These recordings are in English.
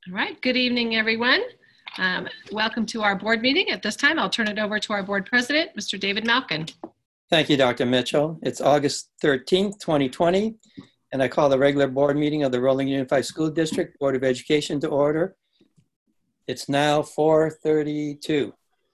All right, good evening, everyone. Welcome to our board meeting. At this time, I'll turn it over to our board president, Mr. David Malkin. Thank you, Dr. Mitchell. It's August 13th, 2020, and I call the regular board meeting of the Rolling Unified School District Board of Education to order. It's now 4:32.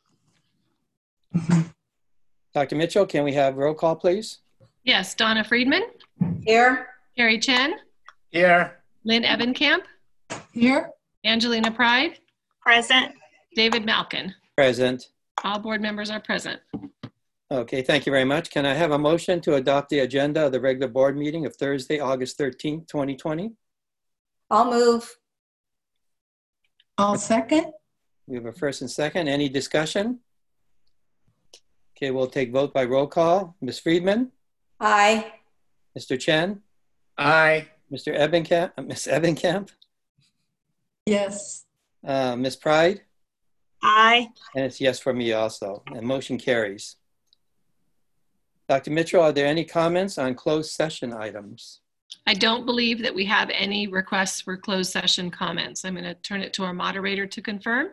Dr. Mitchell, can we have roll call, please? Yes, Donna Friedman. Here. Carrie Chen. Here. Lynn Evankamp. Here. Angelina Pride. Present. David Malkin. Present. All board members are present. Okay, thank you very much. Can I have a motion to adopt the agenda of the regular board meeting of Thursday, August 13th, 2020? I'll move. I'll second. We have a first and second. Any discussion? Okay, we'll take vote by roll call. Ms. Friedman? Aye. Mr. Chen? Aye. Mr. Evankamp? Ms. Evankamp? Yes. Ms. Pride? Aye. And it's yes for me also, and motion carries. Dr. Mitchell, are there any comments on closed session items? I don't believe that we have any requests for closed session comments. I'm going to turn it to our moderator to confirm.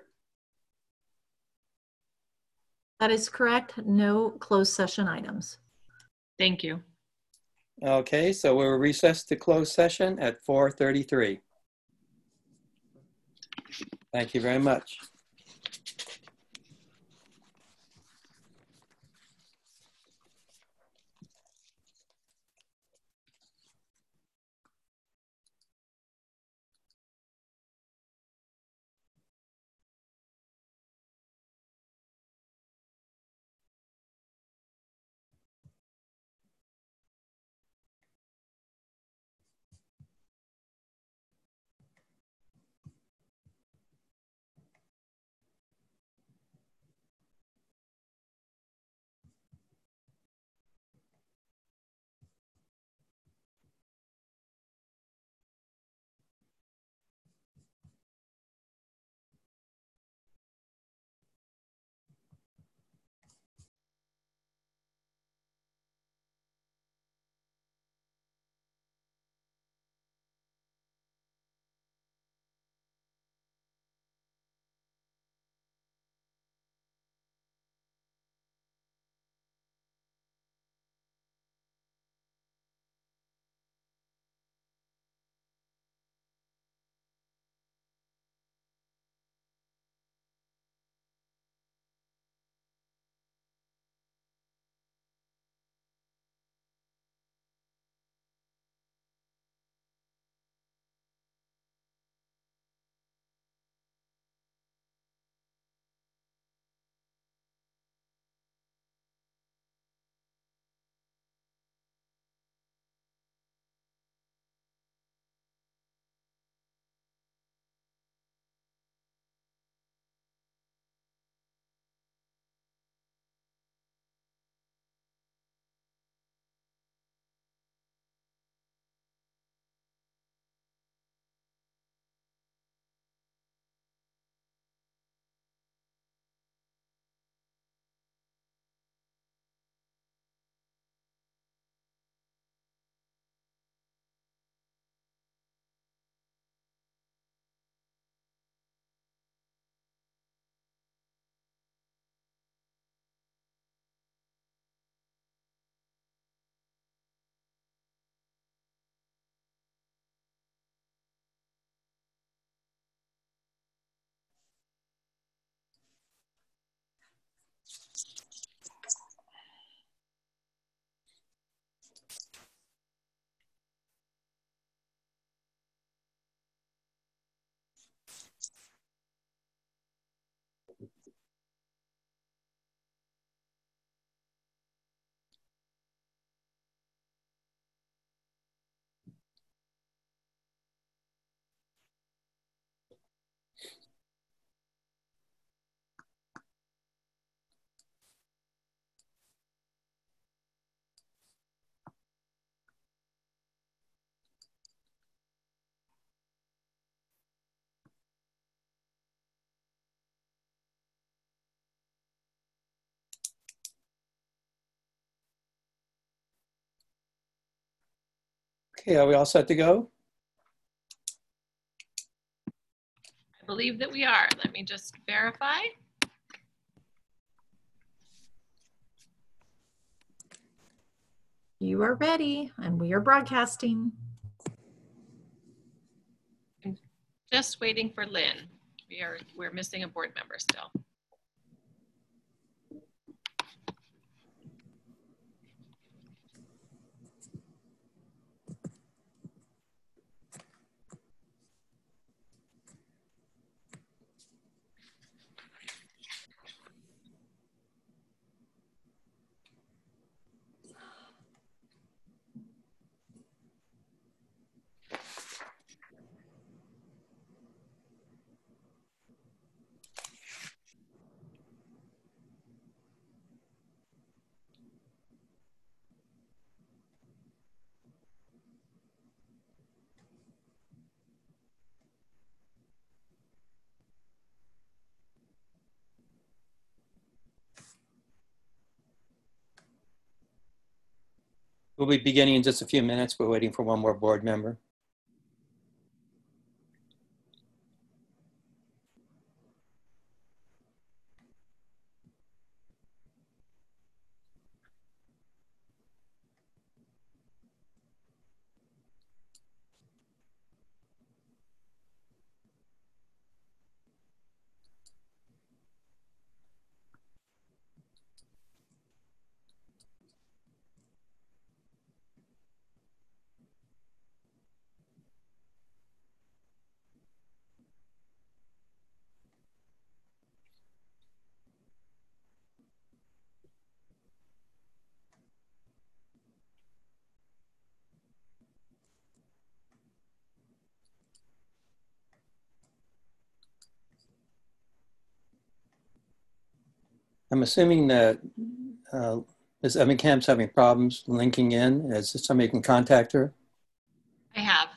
That is correct. No closed session items. Thank you. Okay, so we're recessed to closed session at 4:33. Thank you very much. Okay, are we all set to go? believe that we are. Let me just verify. You are ready and we are broadcasting. Just waiting for Lynn. We're missing a board member still. We'll be beginning in just a few minutes. We're waiting for one more board member. I'm assuming that Ms. Evankamp's having problems linking in. Is there somebody can contact her? I have.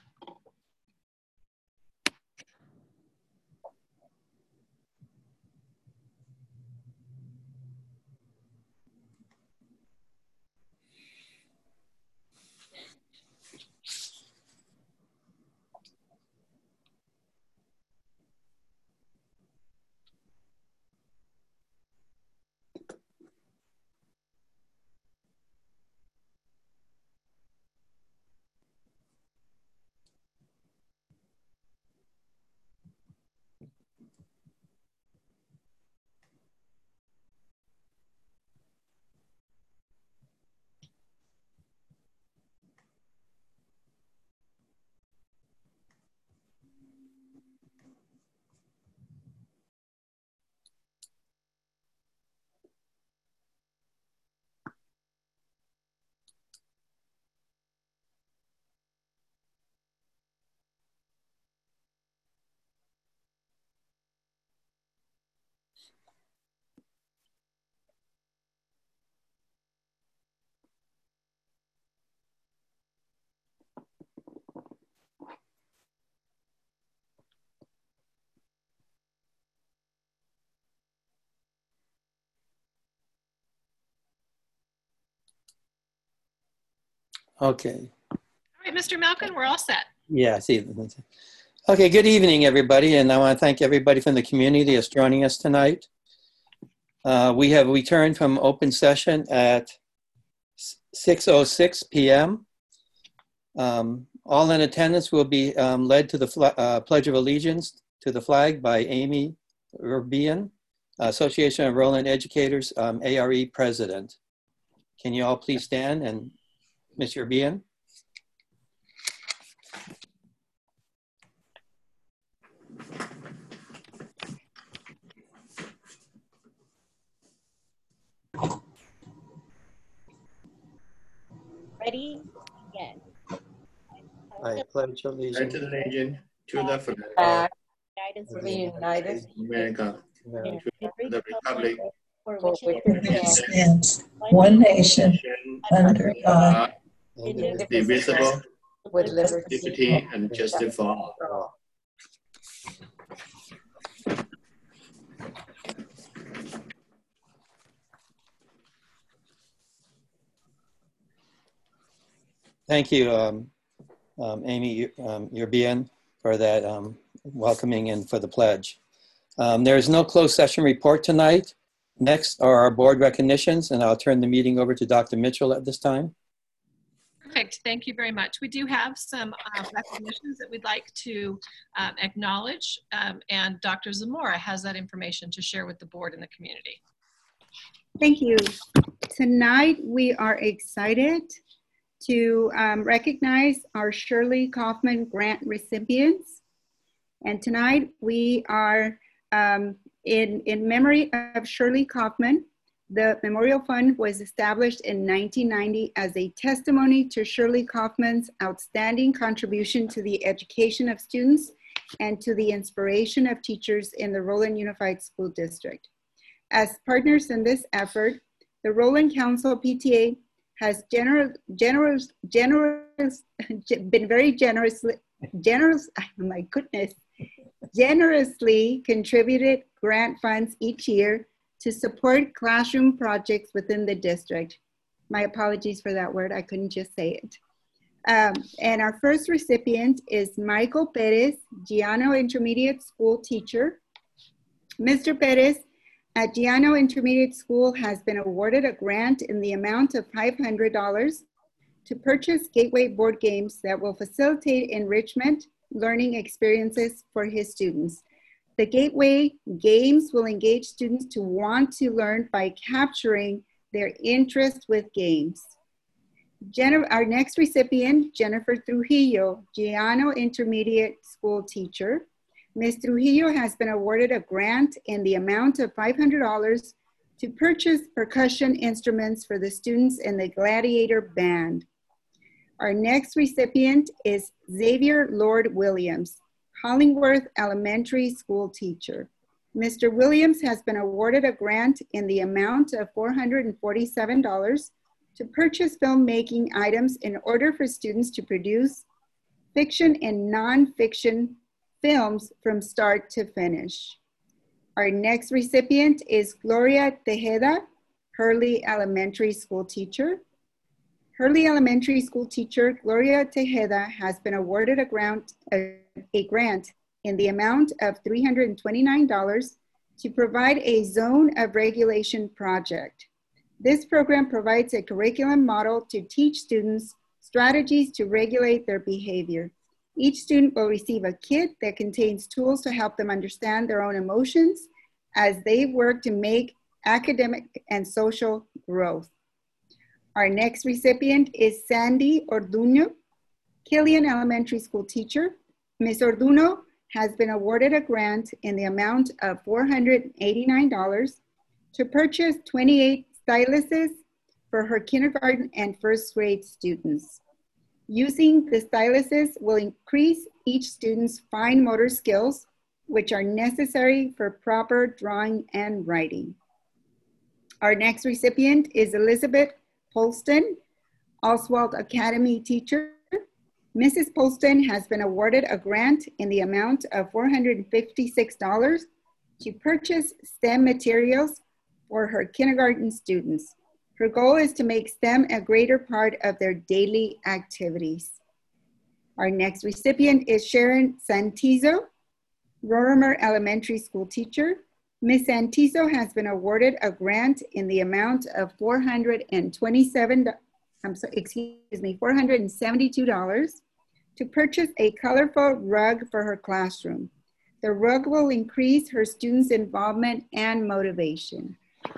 Okay. All right, Mr. Malkin, we're all set. Yeah, I see. Okay, good evening, everybody. And I want to thank everybody from the community that's joining us tonight. We have returned from open session at 6:06 p.m. All in attendance will be led to the Pledge of Allegiance to the flag by Amy Urbian, Association of Roland Educators, ARE President. Can you all please stand? And Ms. Urbian? Ready? Again. I pledge I allegiance to the nation, to the flag Guidance of of the the United States of America, America. to the republic for for which which it It stands, stands one nation under God, indivisible, with liberty. liberty and justice for all. Thank you, Amy Urbian. for that welcoming and for the pledge. There is no closed session report tonight. Next are our board recognitions, and I'll turn the meeting over to Dr. Mitchell at this time. Perfect. Thank you very much. We do have some recognitions that we'd like to acknowledge, and Dr. Zamora has that information to share with the board and the community. Thank you. Tonight, we are excited to recognize our Shirley Kaufman Grant recipients. And tonight, we are in memory of Shirley Kaufman. The Memorial Fund was established in 1990 as a testimony to Shirley Kaufman's outstanding contribution to the education of students and to the inspiration of teachers in the Roland Unified School District. As partners in this effort, the Roland Council PTA has been very generously contributed grant funds each year to support classroom projects within the district. My apologies for that word, I couldn't just say it. And our first recipient is Michael Perez, Giano Intermediate School teacher. Mr. Perez at Giano Intermediate School has been awarded a grant in the amount of $500 to purchase Gateway board games that will facilitate enrichment learning experiences for his students. The Gateway games will engage students to want to learn by capturing their interest with games. Our next recipient, Jennifer Trujillo, Giano Intermediate School teacher. Ms. Trujillo has been awarded a grant in the amount of $500 to purchase percussion instruments for the students in the Gladiator Band. Our next recipient is Xavier Lord Williams, Hollingworth Elementary School teacher. Mr. Williams has been awarded a grant in the amount of $447 to purchase filmmaking items in order for students to produce fiction and non-fiction films from start to finish. Our next recipient is Gloria Tejeda, Hurley Elementary School teacher. Hurley Elementary School teacher Gloria Tejeda has been awarded a grant in the amount of $329 to provide a zone of regulation project. This program provides a curriculum model to teach students strategies to regulate their behavior. Each student will receive a kit that contains tools to help them understand their own emotions as they work to make academic and social growth. Our next recipient is Sandy Orduno, Killian Elementary School teacher. Ms. Orduno has been awarded a grant in the amount of $489 to purchase 28 styluses for her kindergarten and first grade students. Using the styluses will increase each student's fine motor skills, which are necessary for proper drawing and writing. Our next recipient is Elizabeth Polston, Oswald Academy teacher. Mrs. Polston has been awarded a grant in the amount of $456 to purchase STEM materials for her kindergarten students. Her goal is to make STEM a greater part of their daily activities. Our next recipient is Sharon Santizo, Rorimer Elementary School teacher. Ms. Santizo has been awarded a grant in the amount of $472 to purchase a colorful rug for her classroom. The rug will increase her students' involvement and motivation.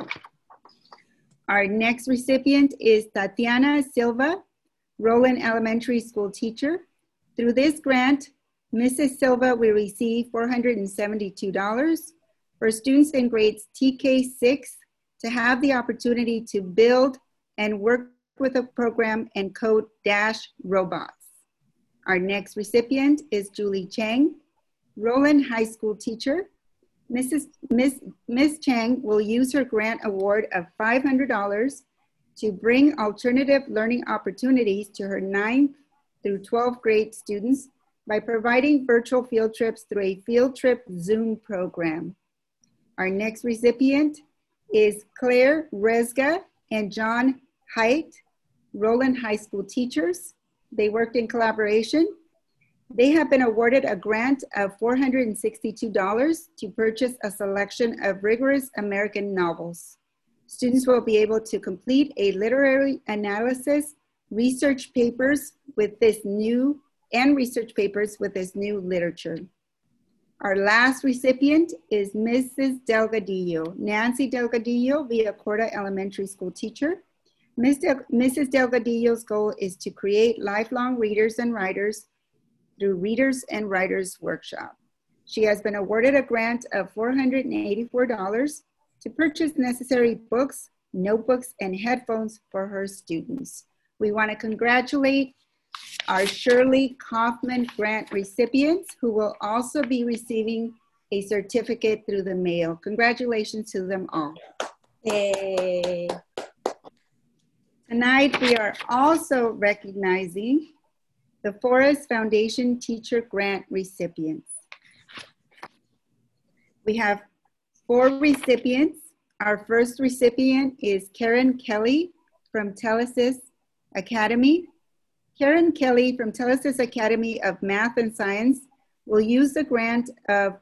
Our next recipient is Tatiana Silva, Roland Elementary School teacher. Through this grant, Mrs. Silva will receive $472 for students in grades TK6 to have the opportunity to build and work with a program and code Dash robots. Our next recipient is Julie Chang, Roland High School teacher. Miss Chang will use her grant award of $500 to bring alternative learning opportunities to her 9th through 12th grade students by providing virtual field trips through a field trip Zoom program. Our next recipient is Claire Rezga and John Haidt, Roland High School teachers. They worked in collaboration. They have been awarded a grant of $462 to purchase a selection of rigorous American novels. Students will be able to complete a literary analysis, research papers with this new literature. Our last recipient is Mrs. Delgadillo, Nancy Delgadillo, Villa Corta Elementary School teacher. Mrs. Delgadillo's goal is to create lifelong readers and writers through Readers and Writers Workshop. She has been awarded a grant of $484 to purchase necessary books, notebooks, and headphones for her students. We want to congratulate our Shirley Kaufman grant recipients, who will also be receiving a certificate through the mail. Congratulations to them all. Yay. Tonight, we are also recognizing the Forrest Foundation Teacher Grant recipients. We have 4 recipients. Our first recipient is Karen Kelly from Telesis Academy. Karen Kelly from Telesis Academy of Math and Science will use the grant of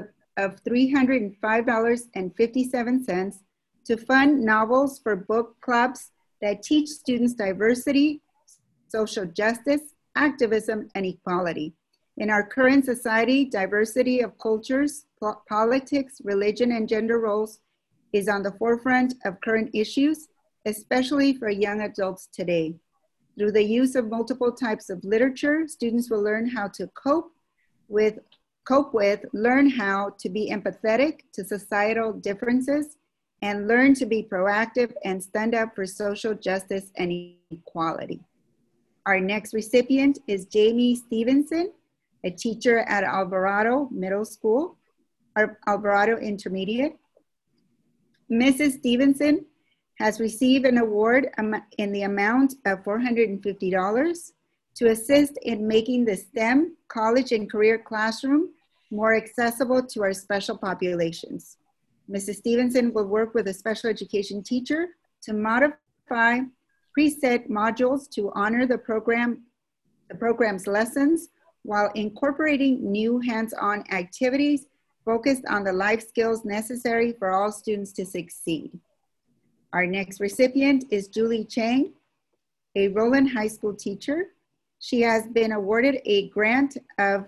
$305.57 to fund novels for book clubs that teach students diversity, social justice, activism, and equality. In our current society, diversity of cultures, politics, religion, and gender roles is on the forefront of current issues, especially for young adults today. Through the use of multiple types of literature, students will learn how to cope with, learn how to be empathetic to societal differences, and learn to be proactive and stand up for social justice and equality. Our next recipient is Jamie Stevenson, a teacher at Alvarado Middle School, or Alvarado Intermediate. Mrs. Stevenson has received an award in the amount of $450 to assist in making the STEM college and career classroom more accessible to our special populations. Mrs. Stevenson will work with a special education teacher to modify preset modules to honor the program's lessons while incorporating new hands-on activities focused on the life skills necessary for all students to succeed. Our next recipient is Julie Chang, a Roland High School teacher. She has been awarded a grant of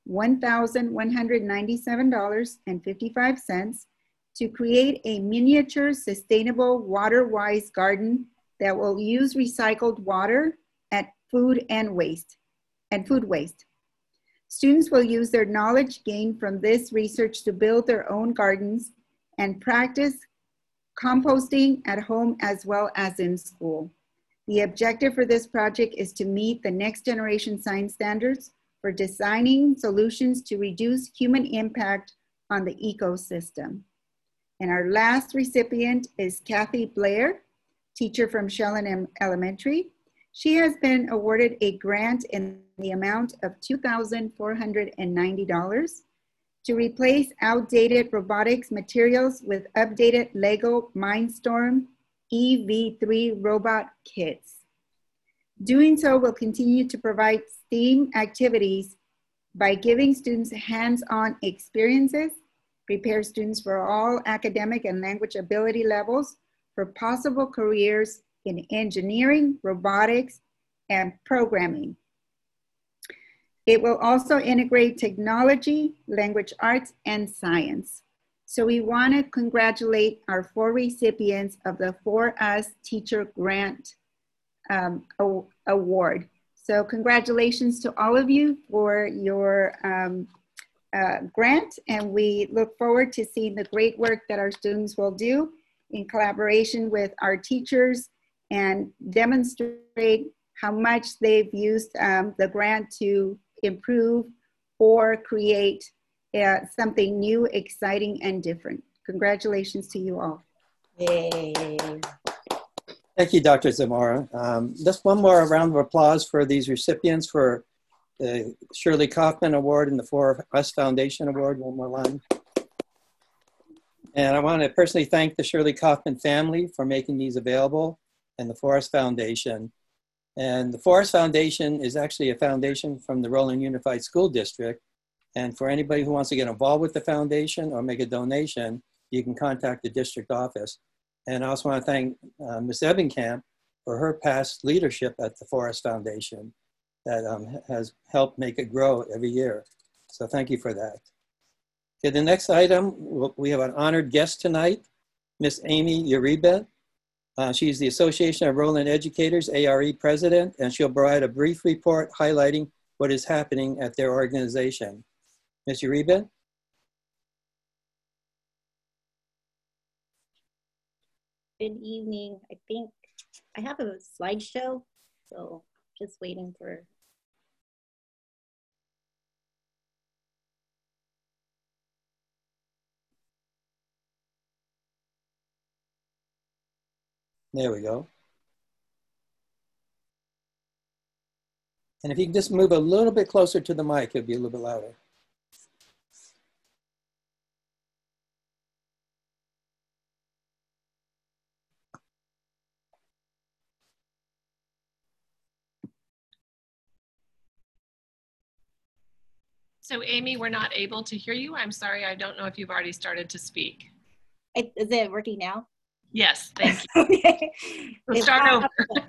$1,197.55 to create a miniature sustainable water-wise garden that will use recycled water and food waste. Students will use their knowledge gained from this research to build their own gardens and practice composting at home as well as in school. The objective for this project is to meet the next generation science standards for designing solutions to reduce human impact on the ecosystem. And our last recipient is Kathy Blair, teacher from Shellen Elementary. She has been awarded a grant in the amount of $2,490 to replace outdated robotics materials with updated Lego Mindstorm EV3 robot kits. Doing so will continue to provide STEAM activities by giving students hands-on experiences, prepare students for all academic and language ability levels for possible careers in engineering, robotics, and programming. It will also integrate technology, language arts, and science. So we want to congratulate our 4 recipients of the For Us Teacher Grant Award. So congratulations to all of you for your grant, and we look forward to seeing the great work that our students will do in collaboration with our teachers and demonstrate how much they've used the grant to improve or create something new, exciting, and different. Congratulations to you all. Yay. Thank you, Dr. Zamora. Just one more round of applause for these recipients for the Shirley Kaufman Award and the For Us Foundation Award. One more line. And I want to personally thank the Shirley Kaufman family for making these available and the For Us Foundation. And the Forest Foundation is actually a foundation from the Roland Unified School District. And for anybody who wants to get involved with the foundation or make a donation, you can contact the district office. And I also want to thank Ms. Ebenkamp for her past leadership at the Forest Foundation that has helped make it grow every year. So thank you for that. Okay, the next item, we have an honored guest tonight, Miss Amy Uribe. She's the Association of Roland Educators, ARE president, and she'll provide a brief report highlighting what is happening at their organization. Ms. Uribe? Good evening. I think I have a slideshow, so just waiting for. There we go. And if you can just move a little bit closer to the mic, it'll be a little bit louder. So Amy, we're not able to hear you. I'm sorry. I don't know if you've already started to speak. Is it working now? Yes, thank you. Okay. We'll start over.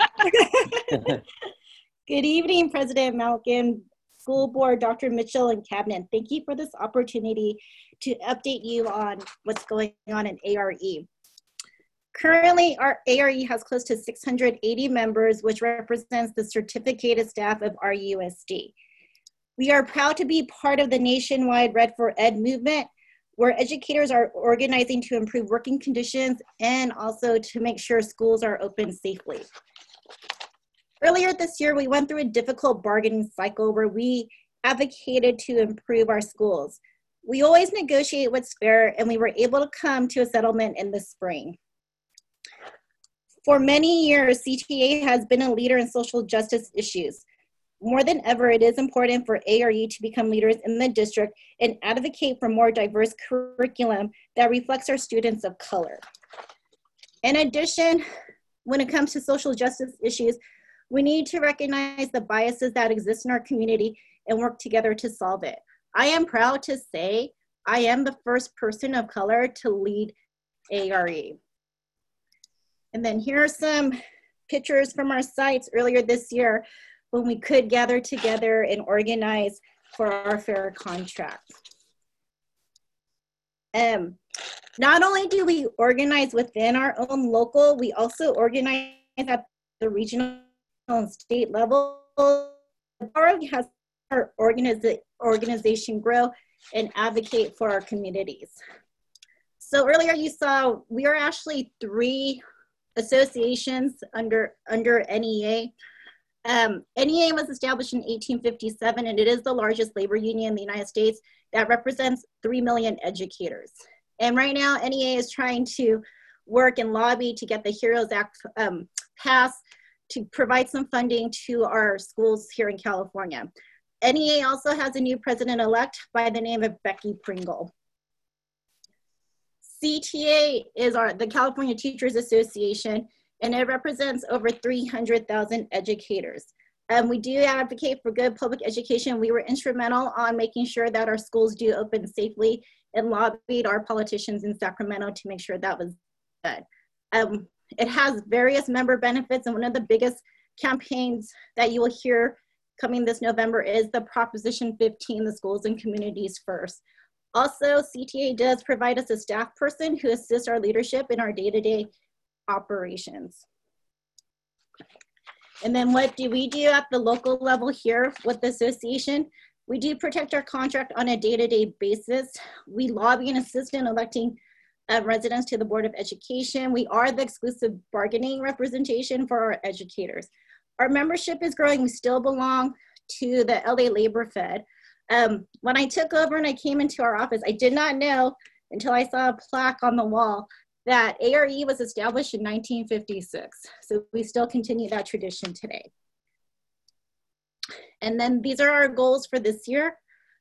Good evening, President Malkin, School Board, Dr. Mitchell, and Cabinet. Thank you for this opportunity to update you on what's going on in ARE. Currently, our ARE has close to 680 members, which represents the certificated staff of RUSD. We are proud to be part of the nationwide Red for Ed movement, where educators are organizing to improve working conditions and also to make sure schools are open safely. Earlier this year, we went through a difficult bargaining cycle where we advocated to improve our schools. We always negotiate what's fair, and we were able to come to a settlement in the spring. For many years, CTA has been a leader in social justice issues. More than ever, it is important for ARE to become leaders in the district and advocate for more diverse curriculum that reflects our students of color. In addition, when it comes to social justice issues, we need to recognize the biases that exist in our community and work together to solve it. I am proud to say I am the first person of color to lead ARE. And then here are some pictures from our sites earlier this year when we could gather together and organize for our fair contract. Not only do we organize within our own local, we also organize at the regional and state level. The borough has our organization grow and advocate for our communities. So earlier you saw we are actually 3 associations under NEA. NEA was established in 1857, and it is the largest labor union in the United States that represents 3 million educators. And right now, NEA is trying to work and lobby to get the HEROES Act passed to provide some funding to our schools here in California. NEA also has a new president-elect by the name of Becky Pringle. CTA is the California Teachers Association, and it represents over 300,000 educators. We do advocate for good public education. We were instrumental on making sure that our schools do open safely and lobbied our politicians in Sacramento to make sure that was done. It has various member benefits, and one of the biggest campaigns that you will hear coming this November is the Proposition 15, the Schools and Communities First. Also, CTA does provide us a staff person who assists our leadership in our day-to-day operations. And then what do we do at the local level here with the association? We do protect our contract on a day-to-day basis. We lobby and assist in electing residents to the Board of Education. We are the exclusive bargaining representation for our educators. Our membership is growing. We still belong to the LA Labor Fed. When I took over and I came into our office, I did not know until I saw a plaque on the wall that ARE was established in 1956. So we still continue that tradition today. And then these are our goals for this year.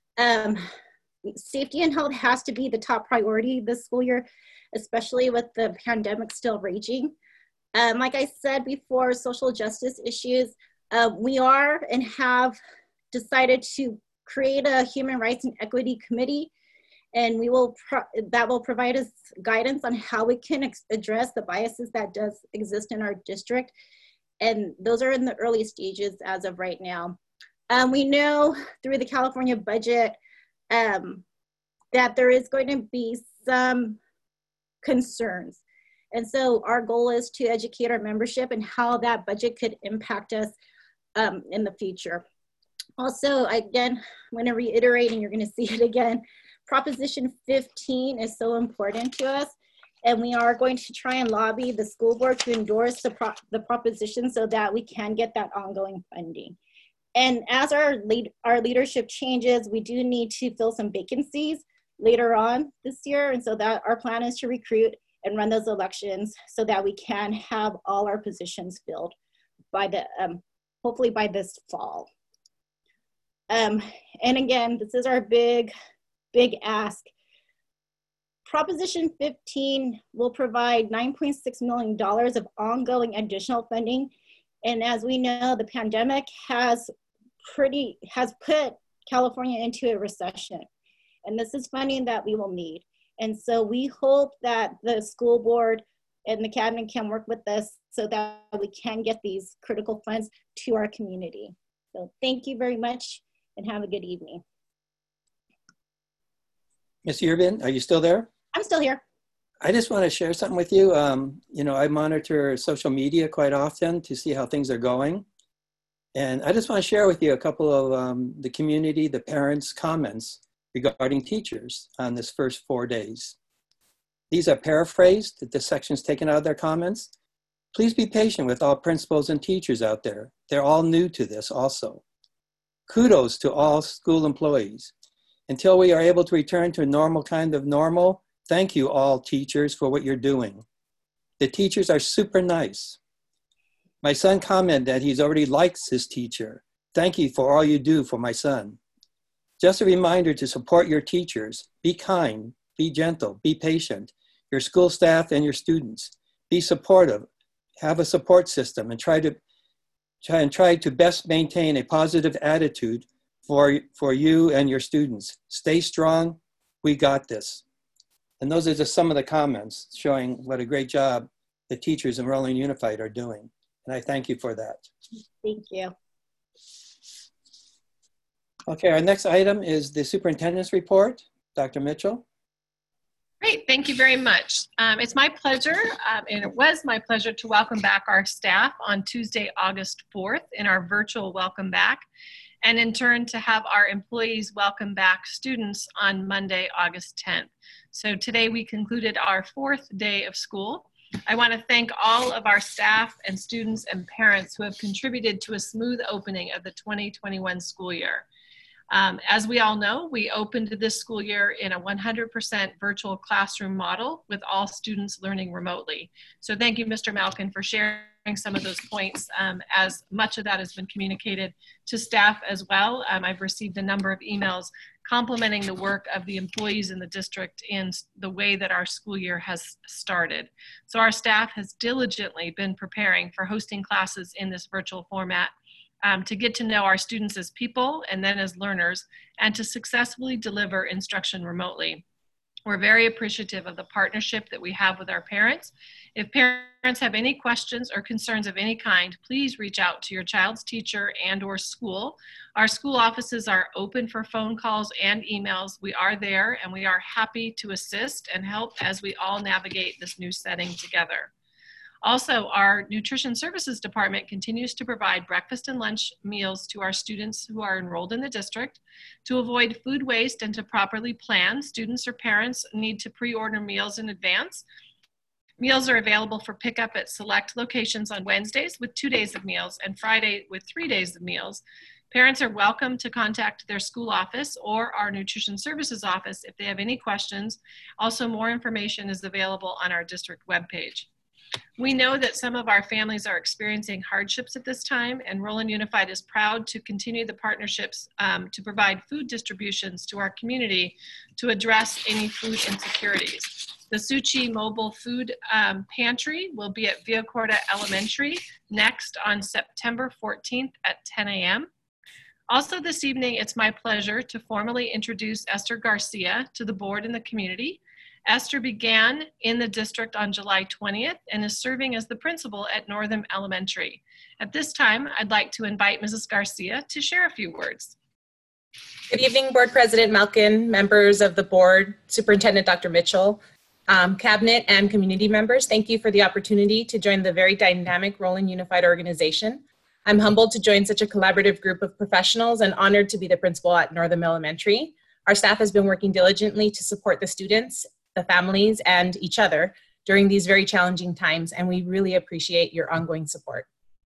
Safety and health has to be the top priority this school year, especially with the pandemic still raging. Like I said before, social justice issues, We are and have decided to create a Human Rights and Equity Committee, and that will provide us guidance on how we can address the biases that does exist in our district. And those are in the early stages as of right now. We know through the California budget that there is going to be some concerns. And so our goal is to educate our membership and how that budget could impact us in the future. Also, again, I'm going to reiterate, and you're going to see it again, Proposition 15 is so important to us, and we are going to try and lobby the school board to endorse the proposition so that we can get that ongoing funding. And as our leadership changes, we do need to fill some vacancies later on this year, and so that our plan is to recruit and run those elections so that we can have all our positions filled by the hopefully by this fall. And again, this is our big ask. Proposition 15 will provide $9.6 million of ongoing additional funding. And as we know, the pandemic has put California into a recession. And this is funding that we will need. And so we hope that the school board and the cabinet can work with us so that we can get these critical funds to our community. So thank you very much and have a good evening. Ms. Yerbin, are you still there? I'm still here. I just want to share something with you. You know, I monitor social media quite often to see how things are going. And I just want to share with you a couple of the community, the parents' comments regarding teachers on this first 4 days. These are paraphrased, the sections taken out of their comments. Please be patient with all principals and teachers out there. They're all new to this also. Kudos to all school employees. Until we are able to return to a normal kind of normal, thank you all teachers for what you're doing. The teachers are super nice. My son commented that he's already likes his teacher. Thank you for all you do for my son. Just a reminder to support your teachers. Be kind, be gentle, be patient. Your school staff and your students. Be supportive. Have a support system and try to best maintain a positive attitude for you and your students. Stay strong. We got this. And those are just some of the comments showing what a great job the teachers in Roland Unified are doing. And I thank you for that. Thank you. Okay, our next item is the superintendent's report. Dr. Mitchell. Great, thank you very much. It's my pleasure, and it was my pleasure to welcome back our staff on Tuesday, August 4th in our virtual welcome back, and in turn to have our employees welcome back students on Monday, August 10th. So today we concluded our 4th day of school. I want to thank all of our staff and students and parents who have contributed to a smooth opening of the 2021 school year. As we all know, we opened this school year in a 100% virtual classroom model with all students learning remotely. So thank you, Mr. Malkin, for sharing some of those points, as much of that has been communicated to staff as well. I've received a number of emails complimenting the work of the employees in the district in the way that our school year has started. So our staff has diligently been preparing for hosting classes in this virtual format, to get to know our students as people and then as learners, and to successfully deliver instruction remotely. We're very appreciative of the partnership that we have with our parents. If parents have any questions or concerns of any kind, please reach out to your child's teacher and/or school. Our school offices are open for phone calls and emails. We are there and we are happy to assist and help as we all navigate this new setting together. Also, our nutrition services department continues to provide breakfast and lunch meals to our students who are enrolled in the district. To avoid food waste and to properly plan, students or parents need to pre-order meals in advance. Meals are available for pickup at select locations on Wednesdays with 2 days of meals and Friday with 3 days of meals. Parents are welcome to contact their school office or our nutrition services office if they have any questions. Also, more information is available on our district webpage. We know that some of our families are experiencing hardships at this time, and Roland Unified is proud to continue the partnerships to provide food distributions to our community to address any food insecurities. The Suchi Mobile Food Pantry will be at Villa Corta Elementary next on September 14th at 10 a.m. Also this evening, it's my pleasure to formally introduce Esther Garcia to the board and the community. Esther began in the district on July 20th and is serving as the principal at Northam Elementary. At this time, I'd like to invite Mrs. Garcia to share a few words. Good evening, Board President Malkin, members of the board, Superintendent Dr. Mitchell, cabinet and community members. Thank you for the opportunity to join the very dynamic Roland Unified organization. I'm humbled to join such a collaborative group of professionals and honored to be the principal at Northam Elementary. Our staff has been working diligently to support the students, the families, and each other during these very challenging times, and we really appreciate your ongoing support.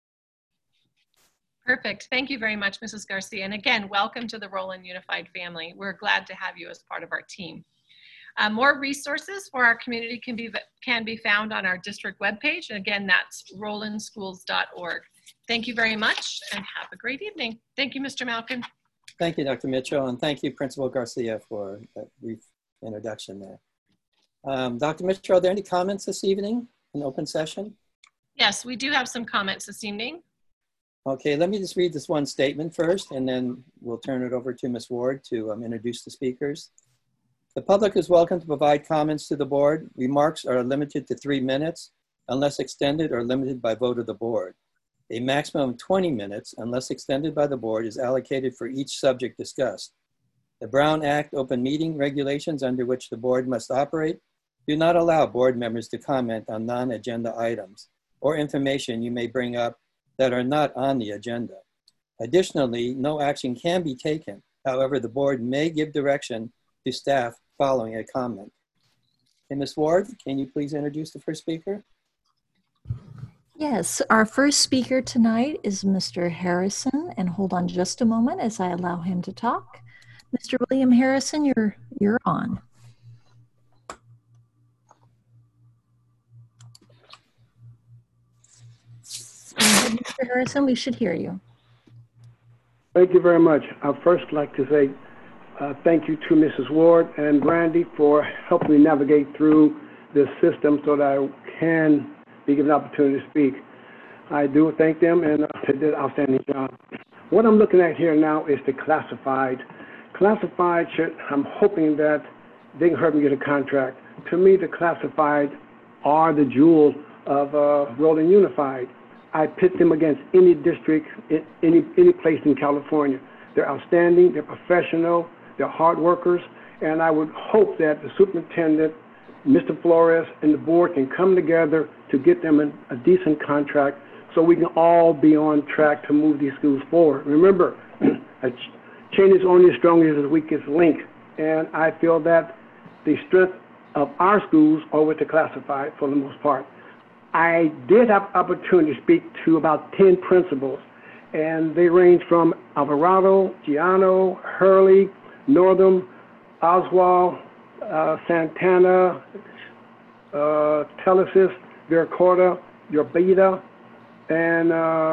Perfect. Thank you very much, Mrs. Garcia. And again, welcome to the Roland Unified family. We're glad to have you as part of our team. More resources for our community can be found on our district webpage. And again, that's rolandschools.org. Thank you very much and have a great evening. Thank you, Mr. Malkin. Thank you, Dr. Mitchell, and thank you, Principal Garcia, for that brief introduction there. Dr. Mitchell, are there any comments this evening in open session? Yes, we do have some comments this evening. Okay, let me just read this one statement first, and then we'll turn it over to Ms. Ward to introduce the speakers. The public is welcome to provide comments to the board. Remarks are limited to 3 minutes, unless extended or limited by vote of the board. A maximum of 20 minutes, unless extended by the board, is allocated for each subject discussed. The Brown Act open meeting regulations under which the board must operate do not allow board members to comment on non-agenda items or information you may bring up that are not on the agenda. Additionally, no action can be taken. However, the board may give direction to staff following a comment. And Ms. Ward, can you please introduce the first speaker? Yes, our first speaker tonight is Mr. Harrison, and hold on just a moment as I allow him to talk. Mr. William Harrison, you're on. Mr. Harrison, we should hear you. Thank you very much. I'd first like to say thank you to Mrs. Ward and Brandy for helping me navigate through this system so that I can be given an opportunity to speak. I do thank them, and they did an outstanding job. What I'm looking at here now is the classified. Classified I'm hoping that they can help me get a contract. To me, the classified are the jewels of Roland Unified. I pit them against any district, any place in California. They're outstanding, they're professional, they're hard workers, and I would hope that the superintendent, Mr. Flores, and the board can come together to get them a decent contract so we can all be on track to move these schools forward. Remember, a chain is only as strong as its weakest link, and I feel that the strength of our schools are with the classified for the most part. I did have opportunity to speak to about 10 principals, and they range from Alvarado, Giano, Hurley, Northam, Oswald, Santana, Telesis, Villa Corta, Urbita, and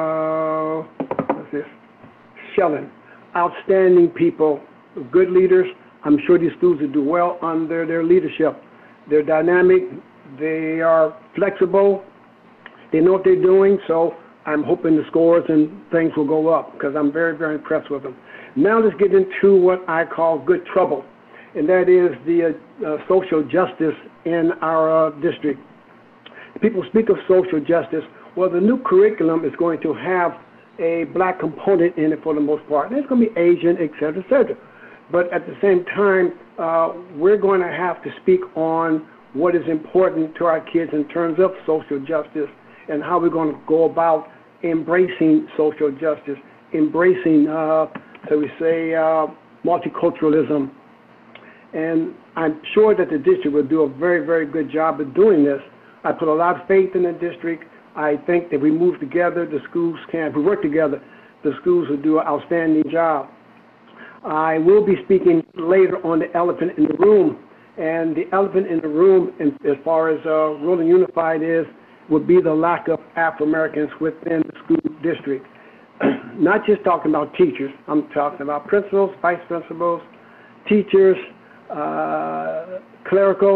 what's this? Shellen. Outstanding people, good leaders. I'm sure these schools will do well under their leadership. They're dynamic, they are flexible, they know what they're doing, so I'm hoping the scores and things will go up because I'm very, very impressed with them. Now let's get into what I call good trouble, and that is the social justice in our district. People speak of social justice. Well, the new curriculum is going to have a black component in it for the most part. And it's going to be Asian, et cetera, et cetera. But at the same time, we're going to have to speak on what is important to our kids in terms of social justice and how we're going to go about embracing social justice, embracing, so we say, multiculturalism. And I'm sure that the district will do a very, very good job of doing this. I put a lot of faith in the district. I think that we move together, the schools can, if we work together, the schools will do an outstanding job. I will be speaking later on the elephant in the room. And the elephant in the room, as far as Roland Unified would be the lack of Afro-Americans within the school district. Not just talking about teachers. I'm talking about principals, vice principals, teachers, clerical,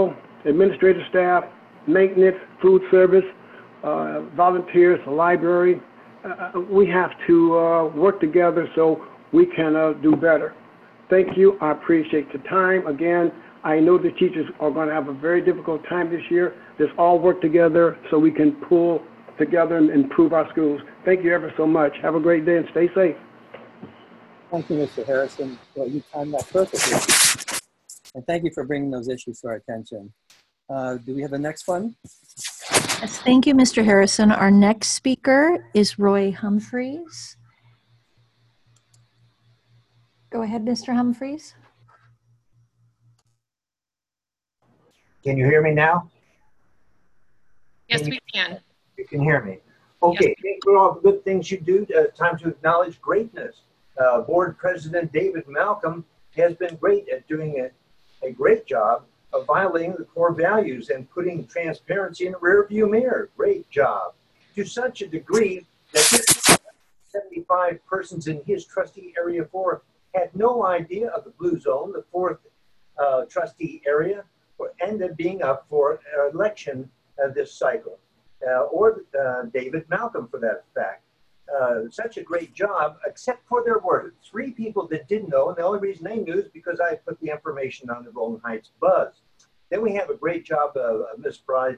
administrative staff, maintenance, food service, volunteers, the library. We have to work together so we can do better. Thank you. I appreciate the time. Again, I know the teachers are going to have a very difficult time this year. Let's all work together so we can pull together and improve our schools. Thank you ever so much. Have a great day and stay safe. Thank you, Mr. Harrison. Well, you timed that perfectly. And thank you for bringing those issues to our attention. Do we have the next one? Yes, thank you, Mr. Harrison. Our next speaker is Roy Humphreys. Go ahead, Mr. Humphreys. Can you hear me now? Yes, we can. You can hear me. Okay, Yes. thank you for all the good things you do. Time to acknowledge greatness. Board President David Malcolm has been great at doing a great job of violating the core values and putting transparency in the rearview mirror. Great job. To such a degree that 75 persons in his trustee area 4 had no idea of the blue zone, the fourth trustee area, ended being up for election this cycle, or David Malcolm for that fact. Such a great job, except for there were 3 people that didn't know, and the only reason they knew is because I put the information on the Rowland Heights Buzz. Then we have a great job of Ms. Bride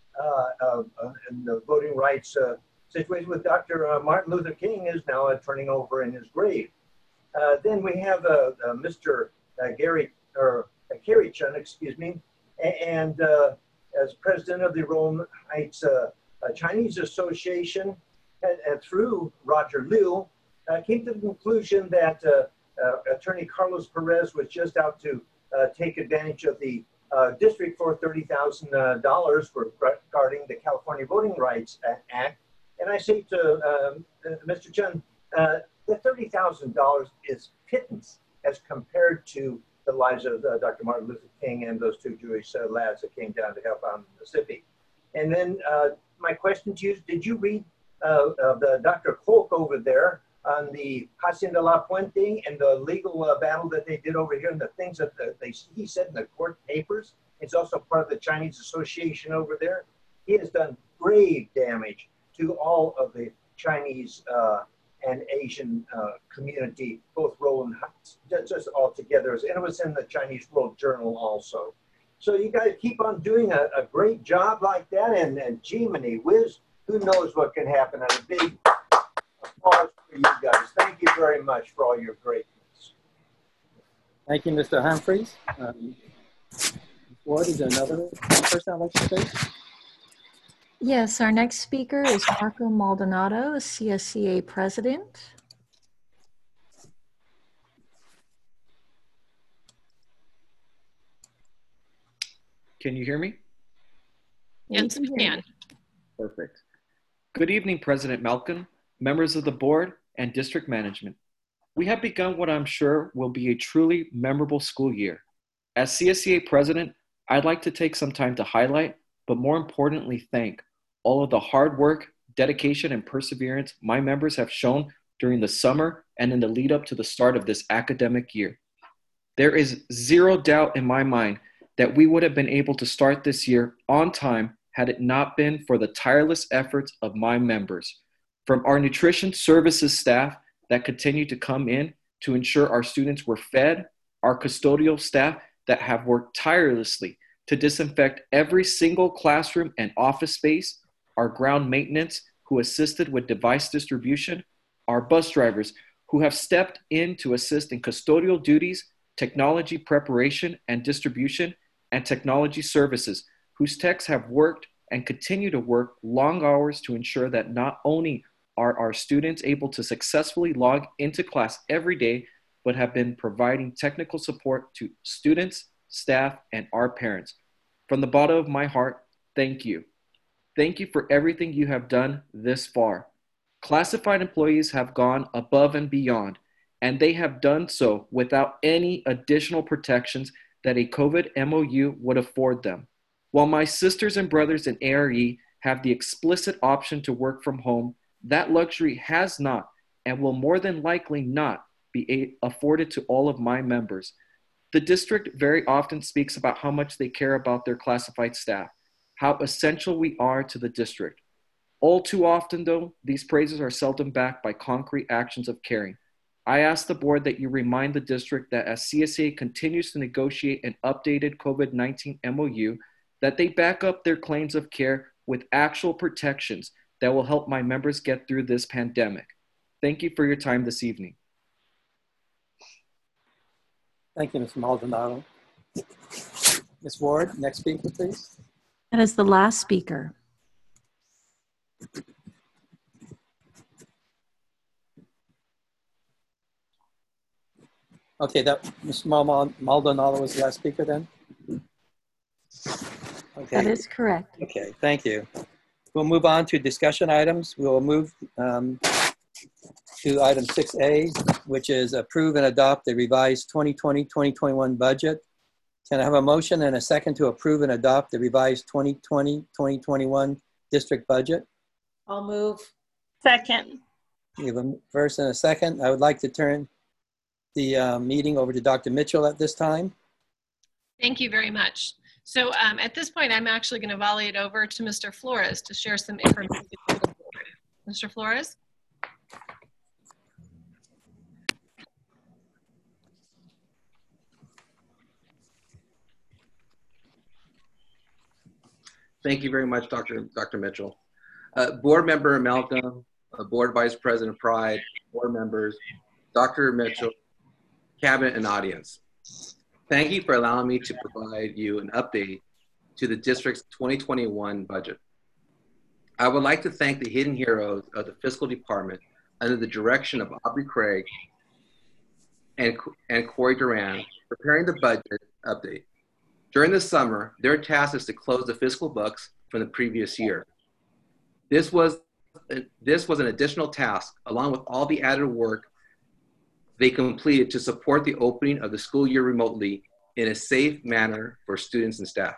in the voting rights situation with Dr. Martin Luther King is now turning over in his grave. Then we have Mr. Kerry Chun, excuse me, and as president of the Rowland Heights Chinese Association, through Roger Liu, came to the conclusion that Attorney Carlos Perez was just out to take advantage of the district for $30,000 regarding the California Voting Rights Act. And I say to Mr. Chun, the $30,000 is pittance as compared to the lives of Dr. Martin Luther King and those 2 Jewish lads that came down to help out in Mississippi. And then my question to you is, did you read the Dr. Cloak over there on the Hacienda La Puente and the legal battle that they did over here and the things that he said in the court papers? It's also part of the Chinese Association over there. He has done grave damage to all of the Chinese and Asian community, both Rowland Heights, just all together. And it was in the Chinese World Journal also. So you guys keep on doing a great job like that, and Jiminy Whiz, who knows what can happen. And a big applause for you guys. Thank you very much for all your greatness. Thank you, Mr. Humphreys. Ward, is there another person I'd like to say? Yes, our next speaker is Marco Maldonado, CSCA president. Can you hear me? Yes, we can. Perfect. Good evening, President Malcolm, members of the board, and district management. We have begun what I'm sure will be a truly memorable school year. As CSCA president, I'd like to take some time to highlight, but more importantly, thank all of the hard work, dedication, and perseverance my members have shown during the summer and in the lead up to the start of this academic year. There is zero doubt in my mind that we would have been able to start this year on time had it not been for the tireless efforts of my members. From our nutrition services staff that continue to come in to ensure our students were fed, our custodial staff that have worked tirelessly to disinfect every single classroom and office space, our ground maintenance who assisted with device distribution, our bus drivers who have stepped in to assist in custodial duties, technology preparation and distribution, and technology services, whose techs have worked and continue to work long hours to ensure that not only are our students able to successfully log into class every day, but have been providing technical support to students, staff, and our parents. From the bottom of my heart, thank you. Thank you for everything you have done this far. Classified employees have gone above and beyond, and they have done so without any additional protections that a COVID MOU would afford them. While my sisters and brothers in ARE have the explicit option to work from home, that luxury has not and will more than likely not be afforded to all of my members. The district very often speaks about how much they care about their classified staff, how essential we are to the district. All too often, though, these praises are seldom backed by concrete actions of caring. I ask the board that you remind the district that as CSEA continues to negotiate an updated COVID-19 MOU, that they back up their claims of care with actual protections that will help my members get through this pandemic. Thank you for your time this evening. Thank you, Mr. Maldonado. Ms. Ward, next speaker, please. That is the last speaker. Okay, that Mr. Maldonado was the last speaker then? Okay. That is correct. Okay, thank you. We'll move on to discussion items. We will move to item 6A, which is approve and adopt the revised 2020-2021 budget. Can I have a motion and a second to approve and adopt the revised 2020-2021 district budget? I'll move. Second. We have a first and a second. I would like to turn the meeting over to Dr. Mitchell at this time. Thank you very much. So at this point, I'm actually going to volley it over to Mr. Flores to share some information with the board. Mr. Flores? Thank you very much, Dr. Mitchell. Board Member Malcolm, Board Vice President Pride, board members, Dr. Mitchell, Cabinet, and audience. Thank you for allowing me to provide you an update to the district's 2021 budget. I would like to thank the hidden heroes of the fiscal department under the direction of Aubrey Craig and Corey Duran preparing the budget update. During the summer, their task is to close the fiscal books from the previous year. This was an additional task, along with all the added work they completed to support the opening of the school year remotely in a safe manner for students and staff.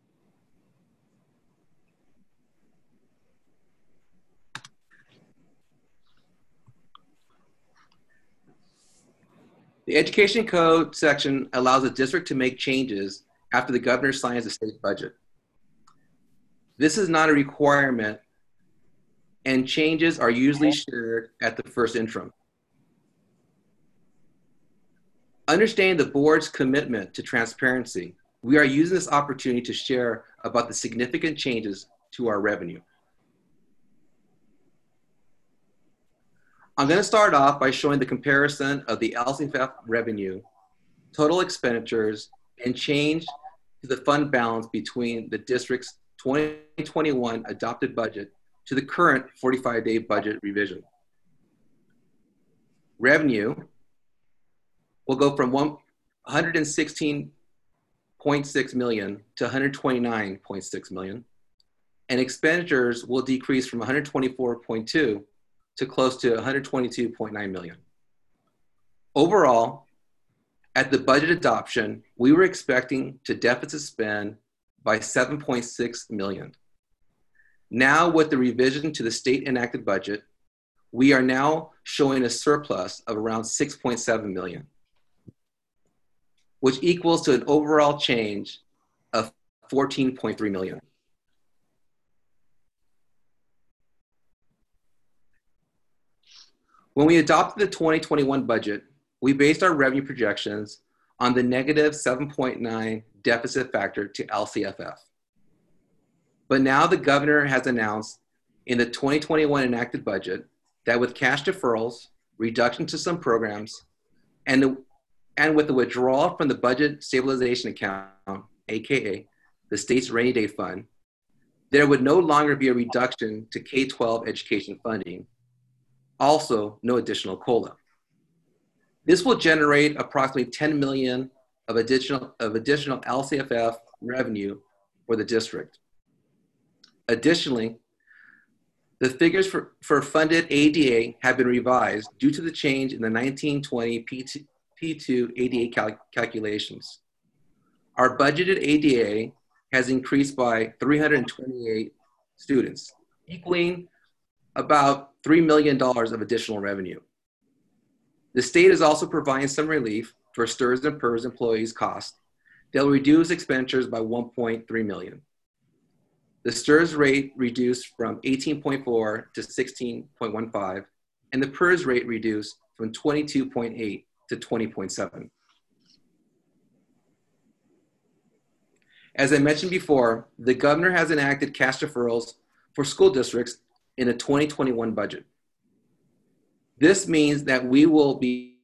The Education Code section allows the district to make changes after the governor signs the state budget. This is not a requirement, and changes are usually shared at the first interim. Understanding the board's commitment to transparency, we are using this opportunity to share about the significant changes to our revenue. I'm going to start off by showing the comparison of the LCFF revenue, total expenditures, and change to the fund balance between the district's 2021 adopted budget to the current 45-day budget revision. Revenue will go from $116.6 million to $129.6 million, and expenditures will decrease from $124.2 to close to $122.9 million. Overall, at the budget adoption, we were expecting to deficit spend by $7.6 million. Now with the revision to the state enacted budget, we are now showing a surplus of around $6.7 million, which equals to an overall change of $14.3 million. When we adopted the 2021 budget, we based our revenue projections on the negative 7.9 deficit factor to LCFF. But now the governor has announced in the 2021 enacted budget that with cash deferrals, reduction to some programs, and with the withdrawal from the budget stabilization account, AKA the state's rainy day fund, there would no longer be a reduction to K-12 education funding. Also, no additional COLA. This will generate approximately $10 million of additional LCFF revenue for the district. Additionally, the figures for funded ADA have been revised due to the change in the 1920 P2 ADA calculations. Our budgeted ADA has increased by 328 students, equaling about $3 million of additional revenue. The state is also providing some relief for STRS and PERS employees' cost, they'll reduce expenditures by $1.3 million. The STRS rate reduced from 18.4 to 16.15, and the PERS rate reduced from 22.8 to 20.7. As I mentioned before, the governor has enacted cash deferrals for school districts in the 2021 budget. This means that we will be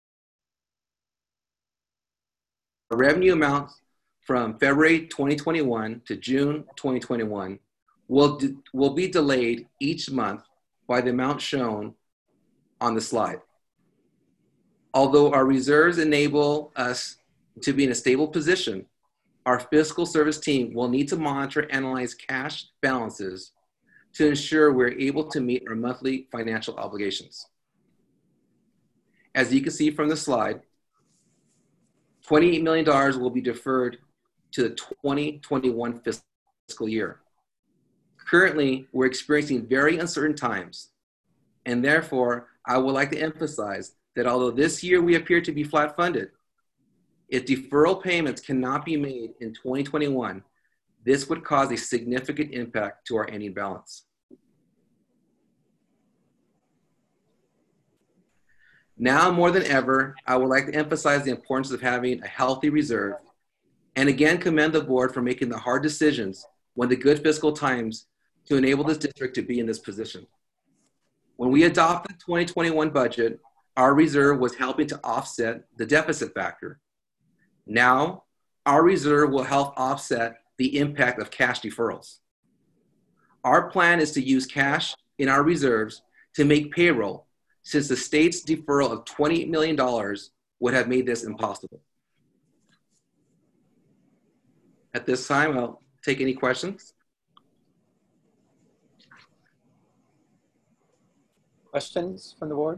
revenue amounts from February 2021 to June 2021 will be delayed each month by the amount shown on the slide. Although our reserves enable us to be in a stable position, our fiscal service team will need to monitor and analyze cash balances to ensure we're able to meet our monthly financial obligations. As you can see from the slide, $28 million will be deferred to the 2021 fiscal year. Currently, we're experiencing very uncertain times, and therefore, I would like to emphasize that although this year we appear to be flat funded, if deferral payments cannot be made in 2021, this would cause a significant impact to our ending balance. Now more than ever, I would like to emphasize the importance of having a healthy reserve and again commend the board for making the hard decisions when the good fiscal times to enable this district to be in this position. When we adopted the 2021 budget, our reserve was helping to offset the deficit factor. Now, our reserve will help offset the impact of cash deferrals. Our plan is to use cash in our reserves to make payroll, since the state's deferral of $28 million would have made this impossible. At this time, I'll take any questions. Questions from the board?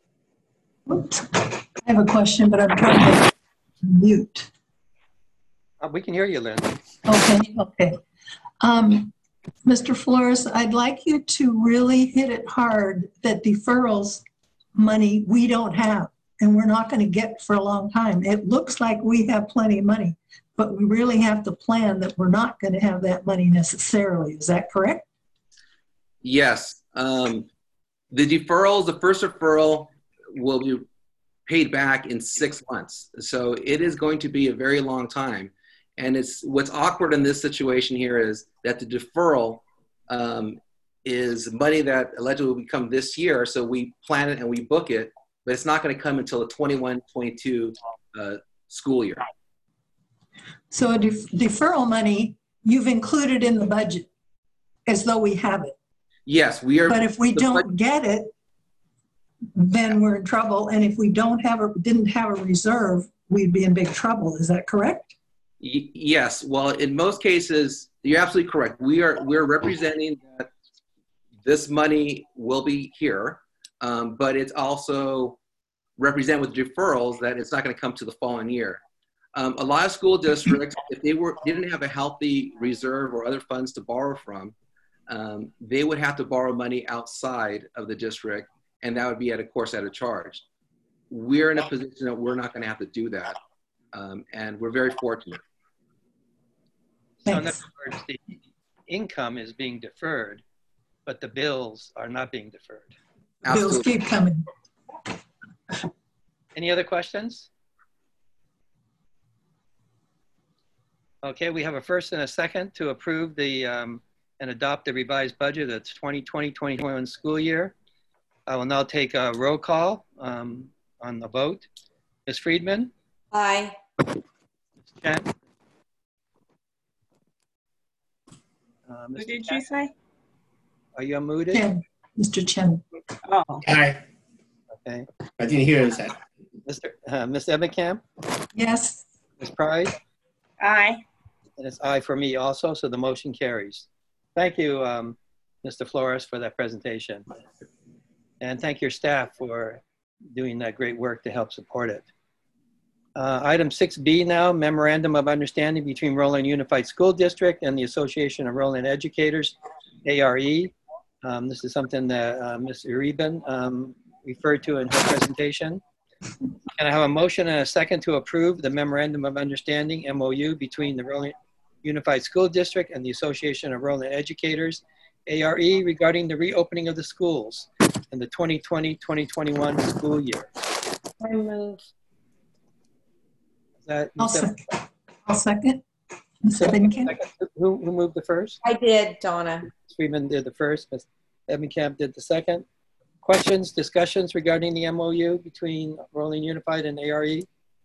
I have a question, but I'm trying to mute. We can hear you, Lynn. Okay. Mr. Flores, I'd like you to really hit it hard that deferrals money we don't have and we're not going to get for a long time. It looks like we have plenty of money, but we really have to plan that we're not going to have that money necessarily. Is that correct? Yes. The deferrals, the first deferral will be paid back in 6 months. So it is going to be a very long time. And it's what's awkward in this situation here is that the deferral is money that allegedly will come this year. So we plan it and we book it, but it's not going to come until the 21-22 school year. So a deferral money you've included in the budget as though we have it. Yes, we are. But if we don't get it, then we're in trouble. And if we didn't have a reserve, we'd be in big trouble. Is that correct? Yes. Well, in most cases, you're absolutely correct. We're representing that this money will be here, but it's also represent with deferrals that it's not going to come to the following year. A lot of school districts, if they didn't have a healthy reserve or other funds to borrow from, they would have to borrow money outside of the district, and that would be at a charge. We're in a position that we're not going to have to do that, and we're very fortunate. So in other words, the income is being deferred, but the bills are not being deferred. Bills keep coming. Any other questions? Okay, we have a first and a second to approve the and adopt the revised budget of the 2020-2021 school year. I will now take a roll call on the vote. Ms. Friedman? Aye. Ms. Chen? What did you say? Are you unmuted? Chen. Mr. Chen. Oh. Aye. Okay. I didn't hear that. Ms. Ebenkamp? Yes. Ms. Pride? Aye. And it's aye for me also, so the motion carries. Thank you, Mr. Flores, for that presentation. And thank your staff for doing that great work to help support it. Item 6B now, Memorandum of Understanding between Roland Unified School District and the Association of Roland Educators, ARE. This is something that Ms. Uriben referred to in her presentation. Can I have a motion and a second to approve the Memorandum of Understanding, MOU, between the Roland Unified School District and the Association of Roland Educators, ARE, regarding the reopening of the schools in the 2020-2021 school year? I move. Is that, I'll second. Ms. Ebenkamp? Who moved the first? I did, Donna. Ms. Friedman did the first. Ms. Ebenkamp did the second. Questions, discussions regarding the MOU between Roland Unified and ARE?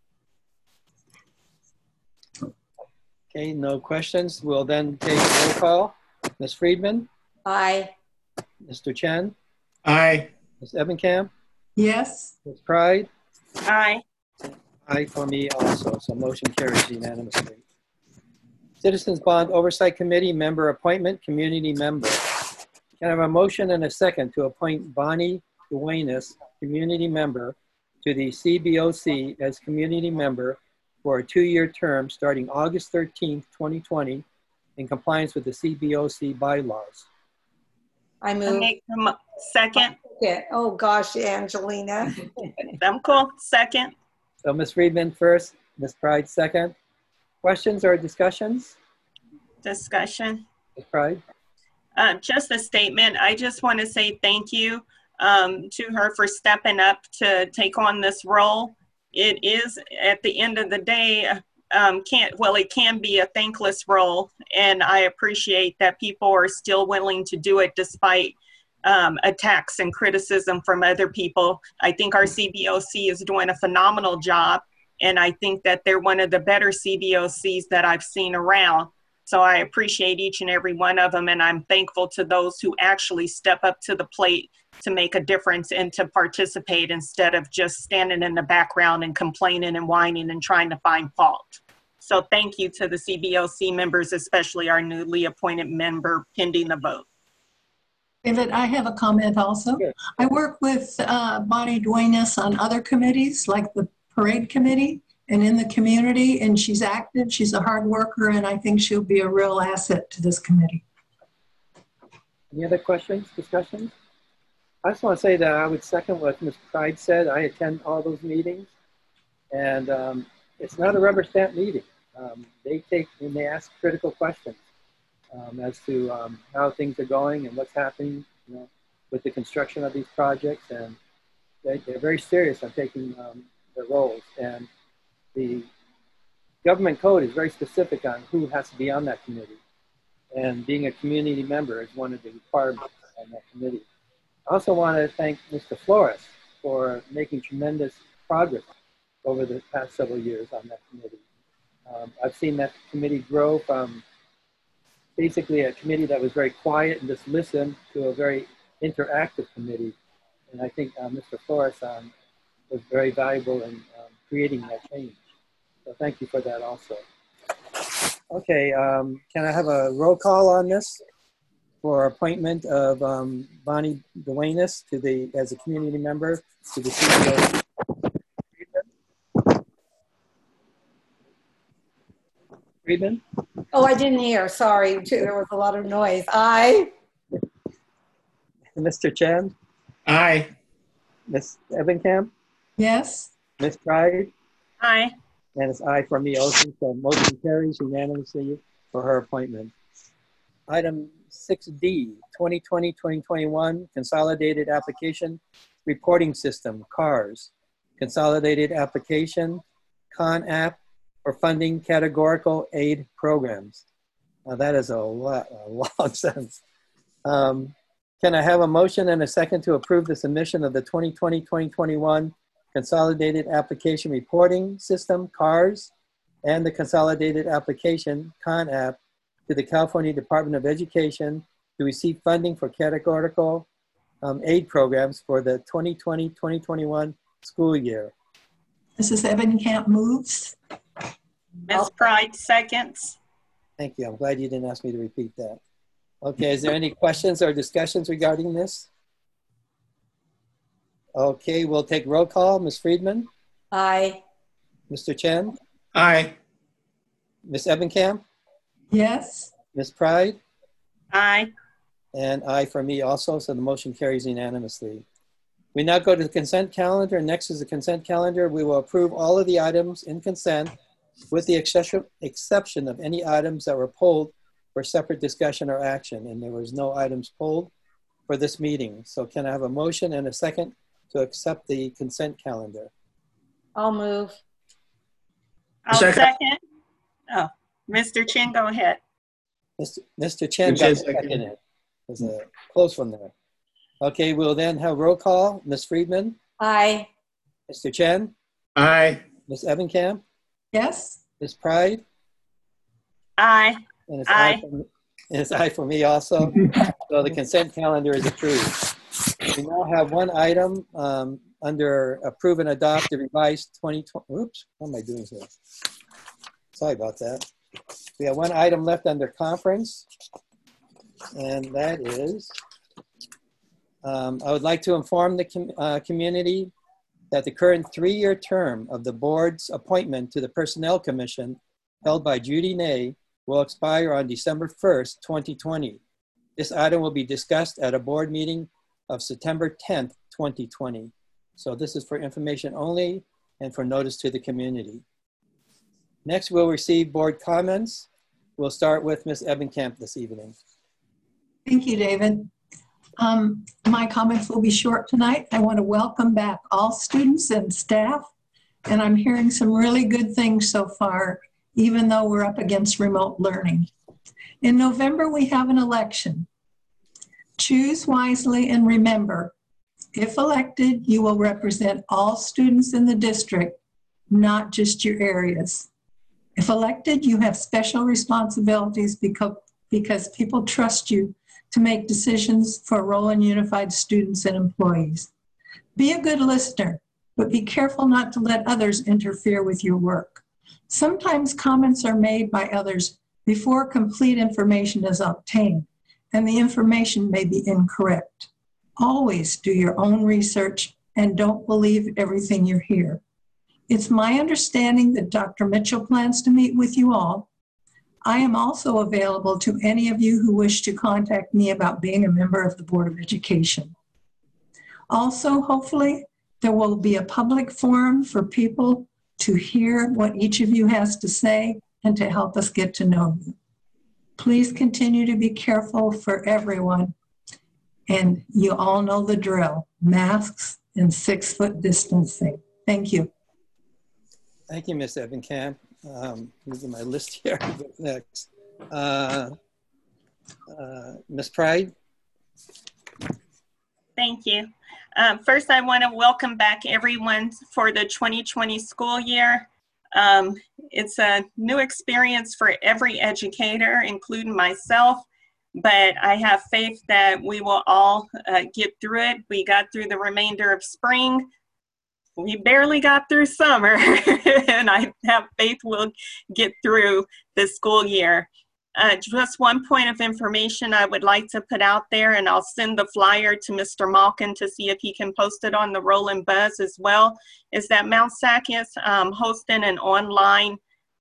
Okay, no questions. We'll then take a roll call. Ms. Friedman? Aye. Mr. Chen? Aye. Ms. Ebenkamp? Yes. Ms. Pride? Aye. Aye for me also, so motion carries unanimously. Citizens Bond Oversight Committee member appointment, community member. Can I have a motion and a second to appoint Bonnie Duenas, community member, to the CBOC as community member for a 2-year term starting August 13th, 2020, in compliance with the CBOC bylaws? I I move. make the second. Okay. Oh, gosh, Angelina. I'm cool. Second. So Ms. Friedman first, Ms. Pride second. Questions or discussions? Discussion. Ms. Pride? Just a statement. I just want to say thank you to her for stepping up to take on this role. It is, at the end of the day, it can be a thankless role, and I appreciate that people are still willing to do it despite attacks and criticism from other people. I think our CBOC is doing a phenomenal job, and I think that they're one of the better CBOCs that I've seen around. So I appreciate each and every one of them, and I'm thankful to those who actually step up to the plate to make a difference and to participate instead of just standing in the background and complaining and whining and trying to find fault. So thank you to the CBOC members, especially our newly appointed member pending the vote. David, I have a comment also. Sure. I work with Bonnie Duenas on other committees like the parade committee and in the community, and she's active, she's a hard worker, and I think she'll be a real asset to this committee. Any other questions, discussions? I just want to say that I would second what Ms. Pride said. I attend all those meetings, and it's not a rubber stamp meeting. They take and they ask critical questions as to how things are going and what's happening, with the construction of these projects, and they're very serious on taking their roles. And the government code is very specific on who has to be on that committee, and being a community member is one of the requirements on that committee. I also want to thank Mr. Flores for making tremendous progress over the past several years on that committee. I've seen that committee grow from basically a committee that was very quiet and just listened to a very interactive committee. And I think Mr. Flores was very valuable in creating that change. So thank you for that also. Okay, can I have a roll call on this for appointment of Bonnie Duenas as a community member to the CBO? Friedman? Oh, I didn't hear. Sorry. There was a lot of noise. Aye. Mr. Chen? Aye. Ms. Ebenkamp? Yes. Ms. Pride? Aye. And it's aye for me also, so motion carries unanimously for her appointment. Item 6D, 2020-2021 Consolidated Application Reporting System, CARS. Consolidated Application, CON-APP, for funding categorical aid programs. Now that is a long sentence. Can I have a motion and a second to approve the submission of the 2020-2021 Consolidated Application Reporting System, CARS, and the Consolidated Application, CON-APP, to the California Department of Education to receive funding for categorical aid programs for the 2020-2021 school year? Mrs. Ebenkamp moves. Ms. Pride seconds. Thank you. I'm glad you didn't ask me to repeat that. Okay, is there any questions or discussions regarding this? Okay, we'll take roll call. Ms. Friedman? Aye. Mr. Chen? Aye. Ms. Ebenkamp? Yes. Ms. Pride? Aye. And aye for me also, so the motion carries unanimously. We now go to the consent calendar. Next is the consent calendar. We will approve all of the items in consent with the exception of any items that were pulled for separate discussion or action, and there was no items pulled for this meeting. So can I have a motion and a second to accept the consent calendar? I'll move. I'll second. Oh, Mr. Chen, go ahead. Mr. Chen got seconded. There's a close one there. Okay, we'll then have roll call. Ms. Friedman? Aye. Mr. Chen? Aye. Ms. Evankamp? Yes? Ms. Pride? Aye. And it's Aye. it's aye for me also. So the consent calendar is approved. We now have one item under approve and adopt the revised 2020. Oops, what am I doing here? Sorry about that. We have one item left under conference, and that is, I would like to inform the community that the current 3-year term of the board's appointment to the Personnel Commission held by Judy Ney will expire on December 1st, 2020. This item will be discussed at a board meeting of September 10th, 2020. So this is for information only and for notice to the community. Next, we'll receive board comments. We'll start with Ms. Evankamp this evening. Thank you, David. My comments will be short tonight. I want to welcome back all students and staff, and I'm hearing some really good things so far, even though we're up against remote learning. In November, we have an election. Choose wisely and remember, if elected, you will represent all students in the district, not just your areas. If elected, you have special responsibilities because people trust you to make decisions for Roland Unified students and employees. Be a good listener, but be careful not to let others interfere with your work. Sometimes comments are made by others before complete information is obtained, and the information may be incorrect. Always do your own research and don't believe everything you hear. It's my understanding that Dr. Mitchell plans to meet with you all. I am also available to any of you who wish to contact me about being a member of the Board of Education. Also, hopefully, there will be a public forum for people to hear what each of you has to say and to help us get to know you. Please continue to be careful for everyone. And you all know the drill, masks and 6-foot distancing. Thank you. Thank you, Ms. Evankamp. Using my list here. Next. Ms. Pride? Thank you. First, I want to welcome back everyone for the 2020 school year. It's a new experience for every educator, including myself, but I have faith that we will all get through it. We got through the remainder of spring. We barely got through summer, and I have faith we'll get through this school year. Just one point of information I would like to put out there, and I'll send the flyer to Mr. Malkin to see if he can post it on the Roland Buzz as well, is that Mount SAC is hosting an online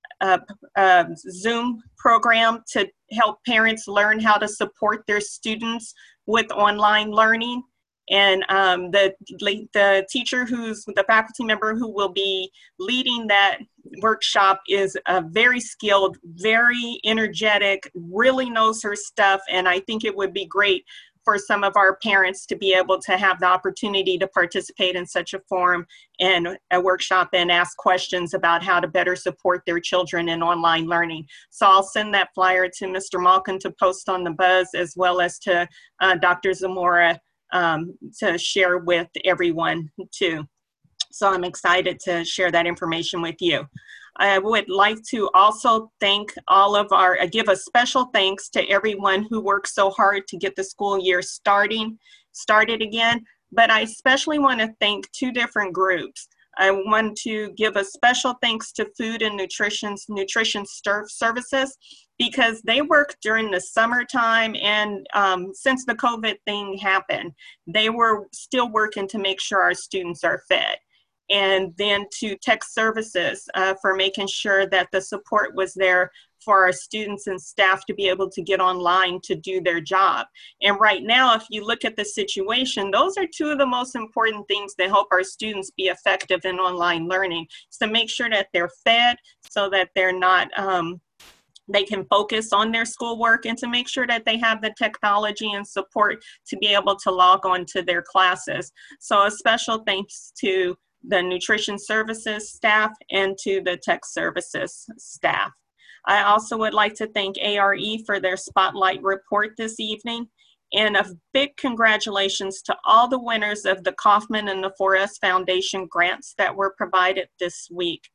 Zoom program to help parents learn how to support their students with online learning. And the teacher who's the faculty member who will be leading that workshop is very skilled, very energetic, really knows her stuff. And I think it would be great for some of our parents to be able to have the opportunity to participate in such a forum and a workshop and ask questions about how to better support their children in online learning. So I'll send that flyer to Mr. Malkin to post on the Buzz, as well as to Dr. Zamora to share with everyone too. So I'm excited to share that information with you. I would like to also thank all of give a special thanks to everyone who worked so hard to get the school year started again. But I especially want to thank 2 different groups. I want to give a special thanks to Food and Nutrition Services, because they work during the summertime, and since the COVID thing happened, they were still working to make sure our students are fed. and then to tech services for making sure that the support was there for our students and staff to be able to get online to do their job. And right now, if you look at the situation, those are two of the most important things that help our students be effective in online learning. So make sure that they're fed so that they're not, they can focus on their schoolwork, and to make sure that they have the technology and support to be able to log on to their classes. So a special thanks to the nutrition services staff and to the tech services staff. I also would like to thank ARE for their spotlight report this evening, and a big congratulations to all the winners of the Kauffman and the 4S Foundation grants that were provided this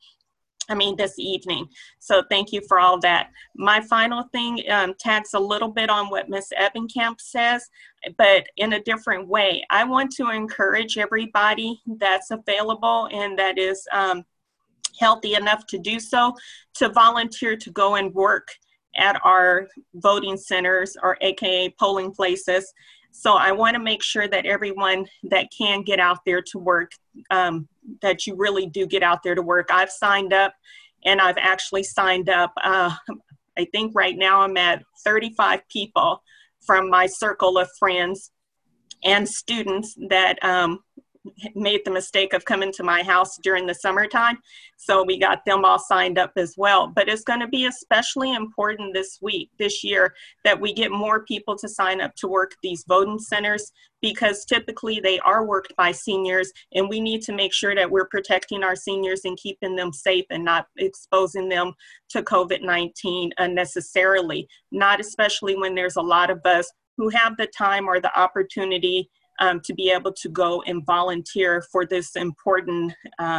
evening. So thank you for all that. My final thing tags a little bit on what Ms. Ebenkamp says, but in a different way. I want to encourage everybody that's available and that is healthy enough to do so, to volunteer to go and work at our voting centers, or AKA polling places. So I want to make sure that everyone that can get out there to work, that you really do get out there to work. I've signed up, and I've actually signed up, I think right now I'm at 35 people from my circle of friends and students that made the mistake of coming to my house during the summertime. So we got them all signed up as well. But it's going to be especially important this year, that we get more people to sign up to work these voting centers, because typically they are worked by seniors, and we need to make sure that we're protecting our seniors and keeping them safe and not exposing them to COVID-19 unnecessarily, not especially when there's a lot of us who have the time or the opportunity to be able to go and volunteer for this important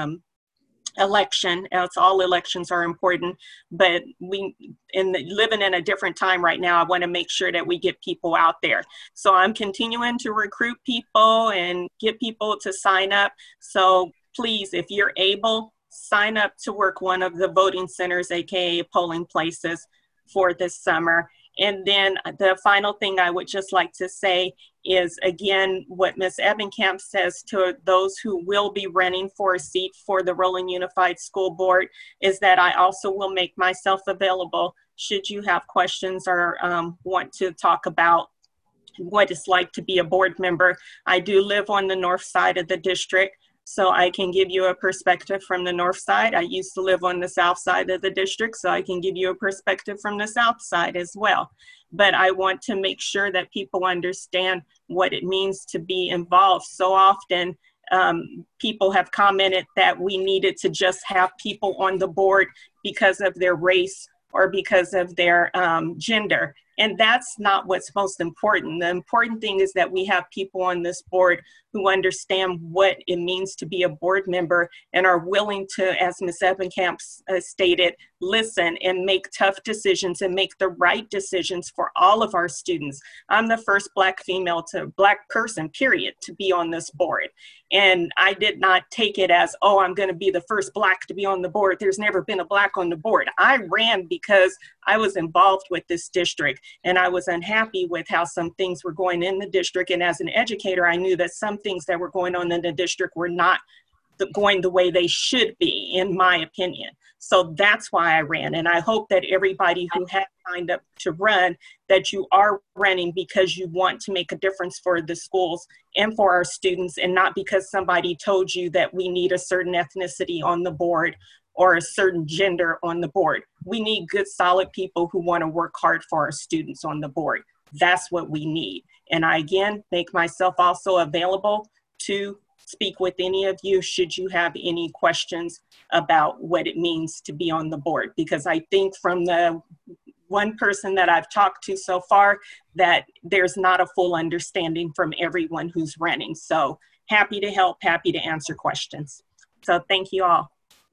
election. Else all elections are important, but living in a different time right now, I want to make sure that we get people out there. So I'm continuing to recruit people and get people to sign up. So please, if you're able, sign up to work one of the voting centers, AKA polling places, for this summer. And then the final thing I would just like to say is, again, what Ms. Ebenkamp says to those who will be running for a seat for the Roland Unified School Board, is that I also will make myself available should you have questions or want to talk about what it's like to be a board member. I do live on the north side of the district, so I can give you a perspective from the north side. I used to live on the south side of the district, so I can give you a perspective from the south side as well. But I want to make sure that people understand what it means to be involved. So often people have commented that we needed to just have people on the board because of their race or because of their gender. And that's not what's most important. The important thing is that we have people on this board who understand what it means to be a board member and are willing to, as Ms. Ebenkamp stated, listen and make tough decisions and make the right decisions for all of our students. I'm the first Black person, period, to be on this board. And I did not take it as, oh, I'm going to be the first Black to be on the board. There's never been a Black on the board. I ran because I was involved with this district, and I was unhappy with how some things were going in the district. And as an educator, I knew that some things that were going on in the district were not going the way they should be, in my opinion. So that's why I ran. And I hope that everybody who has signed up to run, that you are running because you want to make a difference for the schools and for our students, and not because somebody told you that we need a certain ethnicity on the board or a certain gender on the board. We need good, solid people who want to work hard for our students on the board. That's what we need. And I, again, make myself also available to speak with any of you should you have any questions about what it means to be on the board. Because I think from the one person that I've talked to so far, that there's not a full understanding from everyone who's running. So happy to help, happy to answer questions. So thank you all.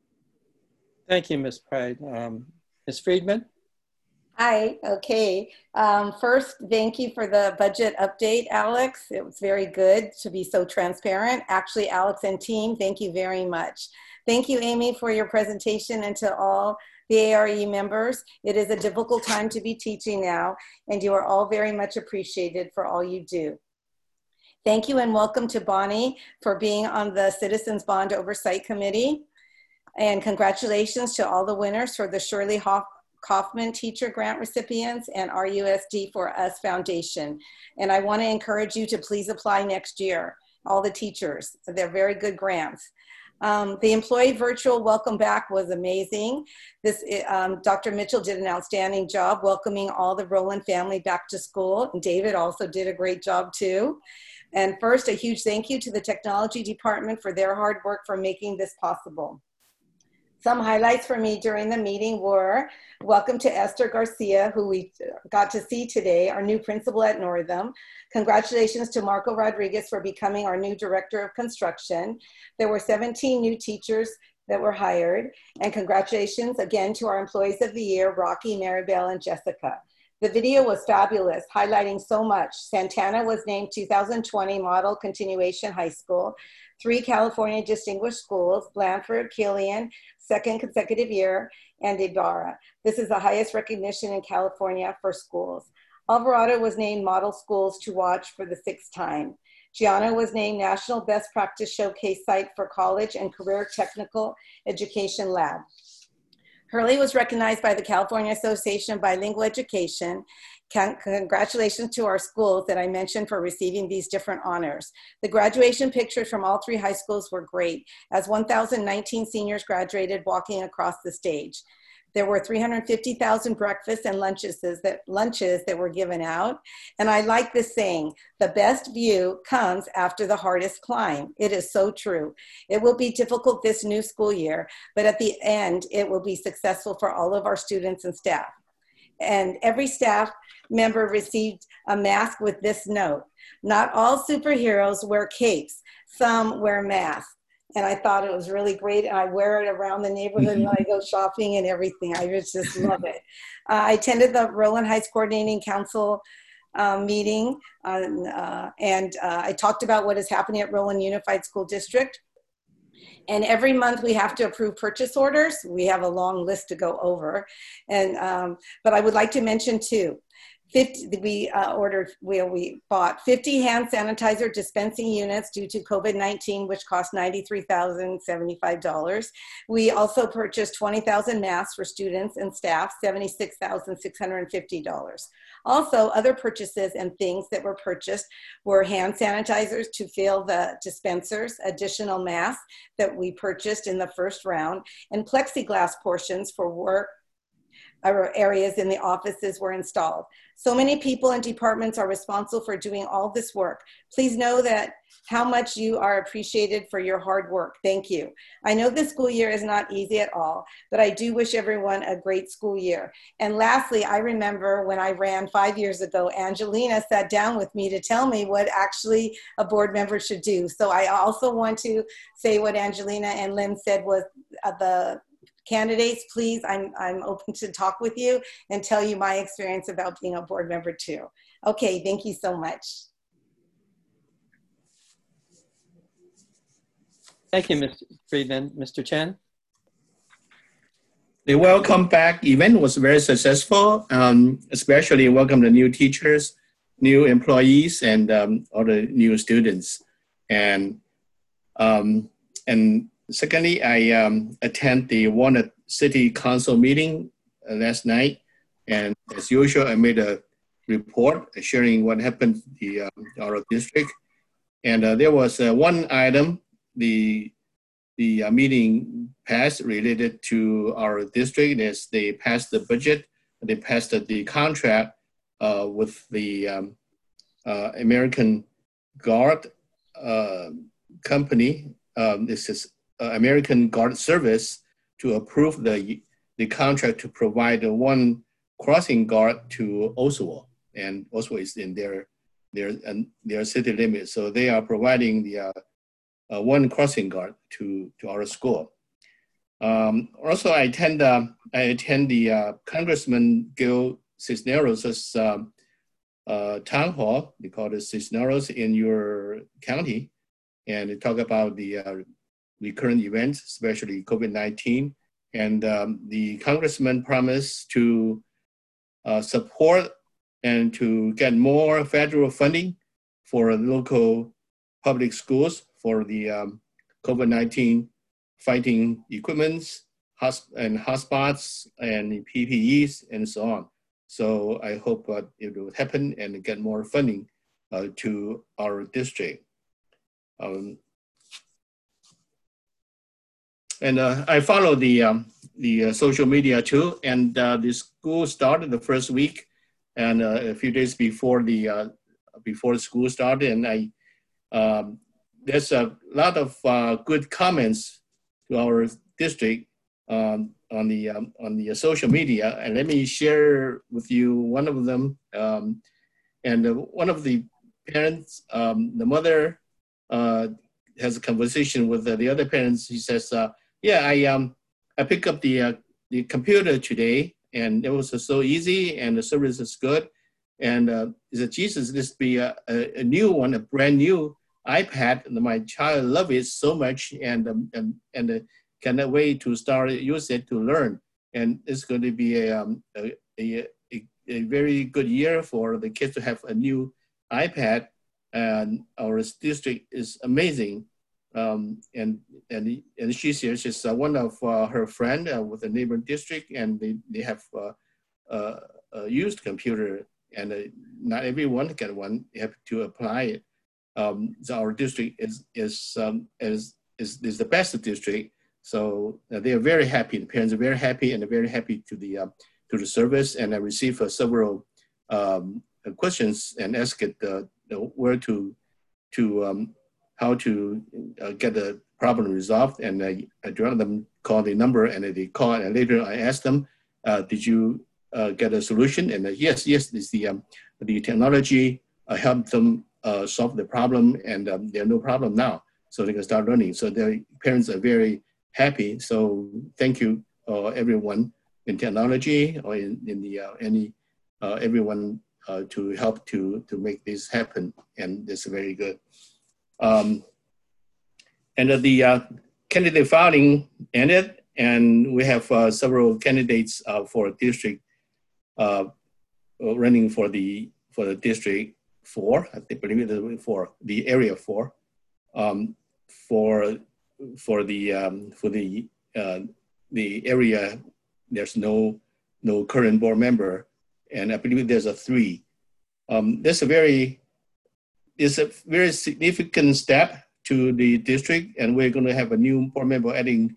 Thank you, Ms. Pride. Ms. Friedman? Hi, okay. First, thank you for the budget update, Alex. It was very good to be so transparent. Actually, Alex and team, thank you very much. Thank you, Amy, for your presentation, and to all the ARE members. It is a difficult time to be teaching now, and you are all very much appreciated for all you do. Thank you and welcome to Bonnie for being on the Citizens Bond Oversight Committee. And congratulations to all the winners for the Shirley Kaufman Teacher Grant recipients and RUSD for Us Foundation. And I want to encourage you to please apply next year, all the teachers. They're very good grants. The employee virtual welcome back was amazing. Dr. Mitchell did an outstanding job welcoming all the Rowland family back to school. And David also did a great job too. And first, a huge thank you to the technology department for their hard work for making this possible. Some highlights for me during the meeting were welcome to Esther Garcia, who we got to see today, our new principal at Northam. Congratulations to Marco Rodriguez for becoming our new director of construction. There were 17 new teachers that were hired. And congratulations again to our employees of the year, Rocky, Maribel, and Jessica. The video was fabulous, highlighting so much. Santana was named 2020 Model Continuation High School. 3 California Distinguished Schools, Blandford, Killian, second consecutive year, and Ibarra. This is the highest recognition in California for schools. Alvarado was named Model Schools to Watch for the 6th time. Gianna was named National Best Practice Showcase Site for College and Career Technical Education Lab. Hurley was recognized by the California Association of Bilingual Education. Congratulations to our schools that I mentioned for receiving these different honors. The graduation pictures from all 3 high schools were great, as 1,019 seniors graduated walking across the stage. There were 350,000 breakfasts and lunches that were given out. And I like this saying, the best view comes after the hardest climb. It is so true. It will be difficult this new school year, but at the end, it will be successful for all of our students and staff. And every staff member received a mask with this note: not all superheroes wear capes, some wear masks. And I thought it was really great. And I wear it around the neighborhood when I go shopping and everything. I just love it. I attended the Rowland Heights Coordinating Council meeting. I talked about what is happening at Rowland Unified School District. And every month we have to approve purchase orders. We have a long list to go over. But I would like to mention too, we bought 50 hand sanitizer dispensing units due to COVID-19, which cost $93,075. We also purchased 20,000 masks for students and staff, $76,650. Also, other purchases and things that were purchased were hand sanitizers to fill the dispensers, additional masks that we purchased in the first round, and plexiglass portions for work areas in the offices were installed. So many people and departments are responsible for doing all this work. Please know that how much you are appreciated for your hard work. Thank you. I know this school year is not easy at all, but I do wish everyone a great school year. And lastly, I remember when I ran 5 years ago, Angelina sat down with me to tell me what actually a board member should do. So I also want to say what Angelina and Lynn said was the candidates, please, I'm open to talk with you and tell you my experience about being a board member too. Okay, thank you so much. Thank you, Mr. Friedman. Mr. Chen? The welcome back event was very successful, especially welcome the new teachers, new employees, and all the new students. And secondly, I attend the Walnut City Council meeting last night, and as usual, I made a report sharing what happened in our district. And there was one item the meeting passed related to our district. As they passed the budget, they passed the contract with the American Guard company. This is American Guard Service to approve the contract to provide one crossing guard to Oswald, and Oswald is in their city limits. So they are providing the one crossing guard to our school. Also, I attend the Congressman Gil Cisneros' town hall. They call it Cisneros in your county, and they talk about the current events, especially COVID-19. And the congressman promised to support and to get more federal funding for local public schools for the COVID-19 fighting equipments and hotspots and PPEs and so on. So I hope it will happen and get more funding to our district. And I follow the social media too, and the school started the first week, and a few days before the school started, and there's a lot of good comments to our district on the social media, and let me share with you one of them. One of the parents, the mother, has a conversation with the other parents. He says, "Yeah, I picked up the computer today, and it was so easy, and the service is good. And he said, Jesus, this be a new one, a brand new iPad. And my child love it so much, and cannot wait to start use it to learn. And it's going to be a very good year for the kids to have a new iPad. And our district is amazing." And she says she's one of her friend with the neighboring district, and they have a used computer, and not everyone can one. They have to apply it. So our district is the best district. So they are very happy. The parents are very happy, and they're very happy to the service. And I received several questions and asked it where to how to get the problem resolved. And I directed them call the number, and they call, and later I asked them, did you get a solution? And yes, it's the technology helped them solve the problem, and they have no problem now. So they can start learning. So their parents are very happy. So thank you everyone in technology or in everyone to help to make this happen. And it's very good. And the candidate filing ended, and we have several candidates for district running for the district 4. I believe it's 4, the area 4, for the area. There's no current board member, and I believe there's a 3. It's a very significant step to the district, and we're going to have a new board member adding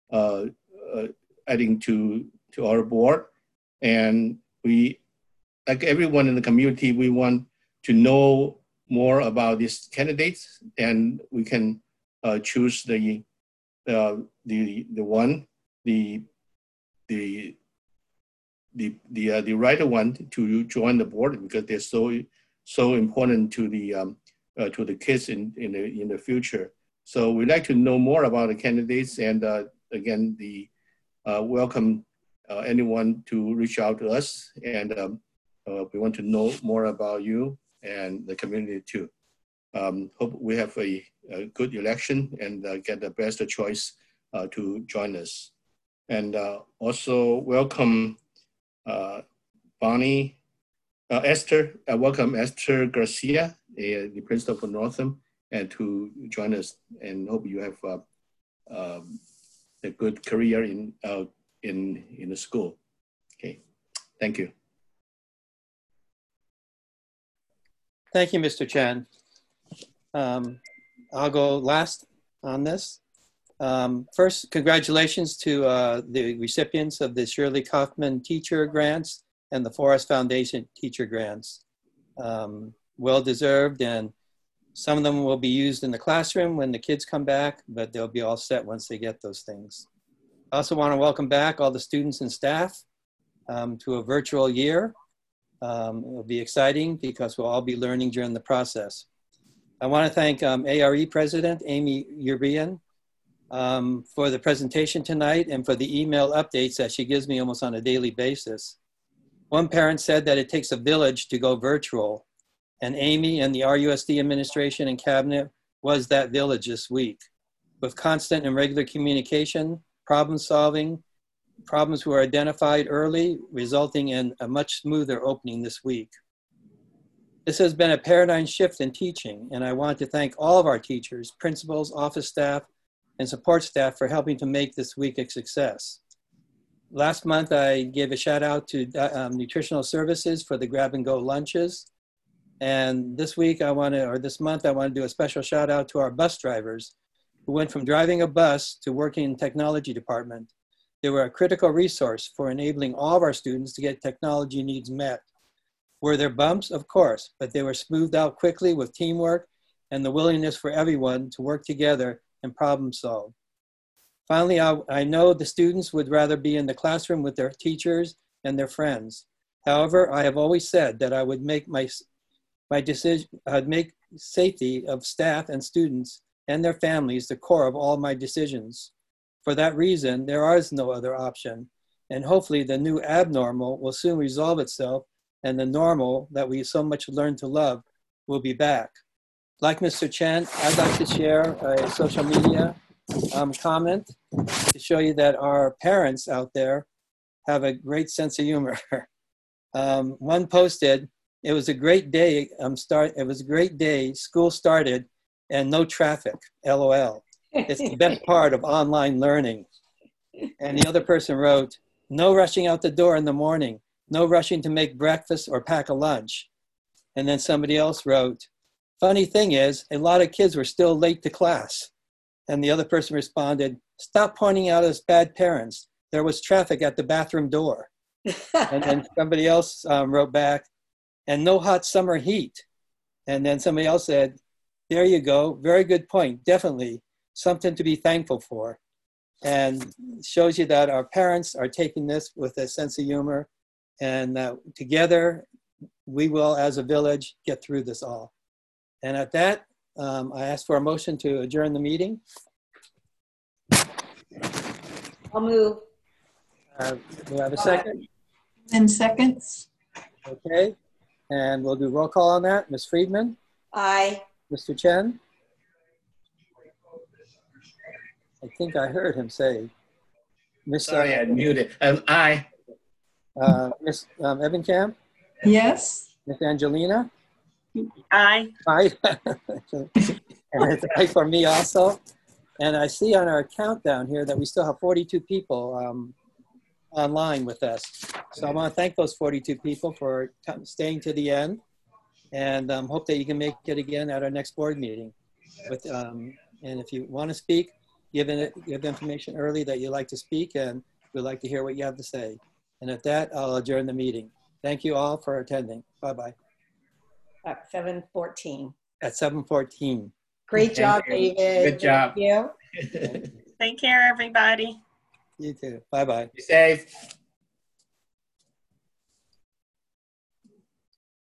to our board. And we, like everyone in the community, we want to know more about these candidates, and we can choose the right one to join the board, because they're so important to the kids in the future. So we'd like to know more about the candidates, and again, welcome anyone to reach out to us, and we want to know more about you and the community too. Hope we have a good election and get the best choice to join us. And also welcome Esther, welcome Esther Garcia, the principal for Northam, and to join us, and hope you have a good career in the school. Okay, thank you. Thank you, Mr. Chan. I'll go last on this. First, congratulations to the recipients of the Shirley Kaufman Teacher Grants and the Forrest Foundation Teacher Grants. Well-deserved, and some of them will be used in the classroom when the kids come back, but they'll be all set once they get those things. I also want to welcome back all the students and staff to a virtual year. It'll be exciting because we'll all be learning during the process. I want to thank ARE President Amy Urian for the presentation tonight and for the email updates that she gives me almost on a daily basis. One parent said that it takes a village to go virtual, and Amy and the RUSD administration and cabinet was that village this week. With constant and regular communication, problem solving, problems were identified early, resulting in a much smoother opening this week. This has been a paradigm shift in teaching, and I want to thank all of our teachers, principals, office staff, and support staff for helping to make this week a success. Last month, I gave a shout out to nutritional services for the grab and go lunches. And this week this month, I want to do a special shout out to our bus drivers who went from driving a bus to working in the technology department. They were a critical resource for enabling all of our students to get technology needs met. Were there bumps? Of course, but they were smoothed out quickly with teamwork and the willingness for everyone to work together and problem solve. Finally, I know the students would rather be in the classroom with their teachers and their friends. However, I have always said that I would make I'd make safety of staff and students and their families the core of all my decisions. For that reason, there is no other option. And hopefully the new abnormal will soon resolve itself and the normal that we so much learned to love will be back. Like Mr. Chen, I'd like to share a social media comment to show you that our parents out there have a great sense of humor. One posted, "It was a great day. It was a great day. School started and no traffic. LOL. It's the best part of online learning." And the other person wrote, "No rushing out the door in the morning. No rushing to make breakfast or pack a lunch." And then somebody else wrote, "Funny thing is, a lot of kids were still late to class." And the other person responded, "Stop pointing out us bad parents. There was traffic at the bathroom door." And then somebody else wrote back, "And no hot summer heat." And then somebody else said, "There you go. Very good point. Definitely something to be thankful for." And shows you that our parents are taking this with a sense of humor, and together we will, as a village, get through this all. And at that, I ask for a motion to adjourn the meeting. I'll move. Do we have a second? 10 seconds. Okay. And we'll do roll call on that. Ms. Friedman? Aye. Mr. Chen? I think I heard him say. Sorry, I muted. Aye. Ms. Ebenkamp? Yes. Ms. Angelina? Aye. Aye. And it's aye for me also. And I see on our countdown here that we still have 42 people online with us. So I want to thank those 42 people for staying to the end, and hope that you can make it again at our next board meeting. And if you want to speak, give information early that you'd like to speak, and we'd like to hear what you have to say. And at that, I'll adjourn the meeting. Thank you all for attending. Bye-bye. At 7:14. At 7:14. Great job, David. Good job. Thank you. Take care, everybody. You too. Bye-bye. Be safe.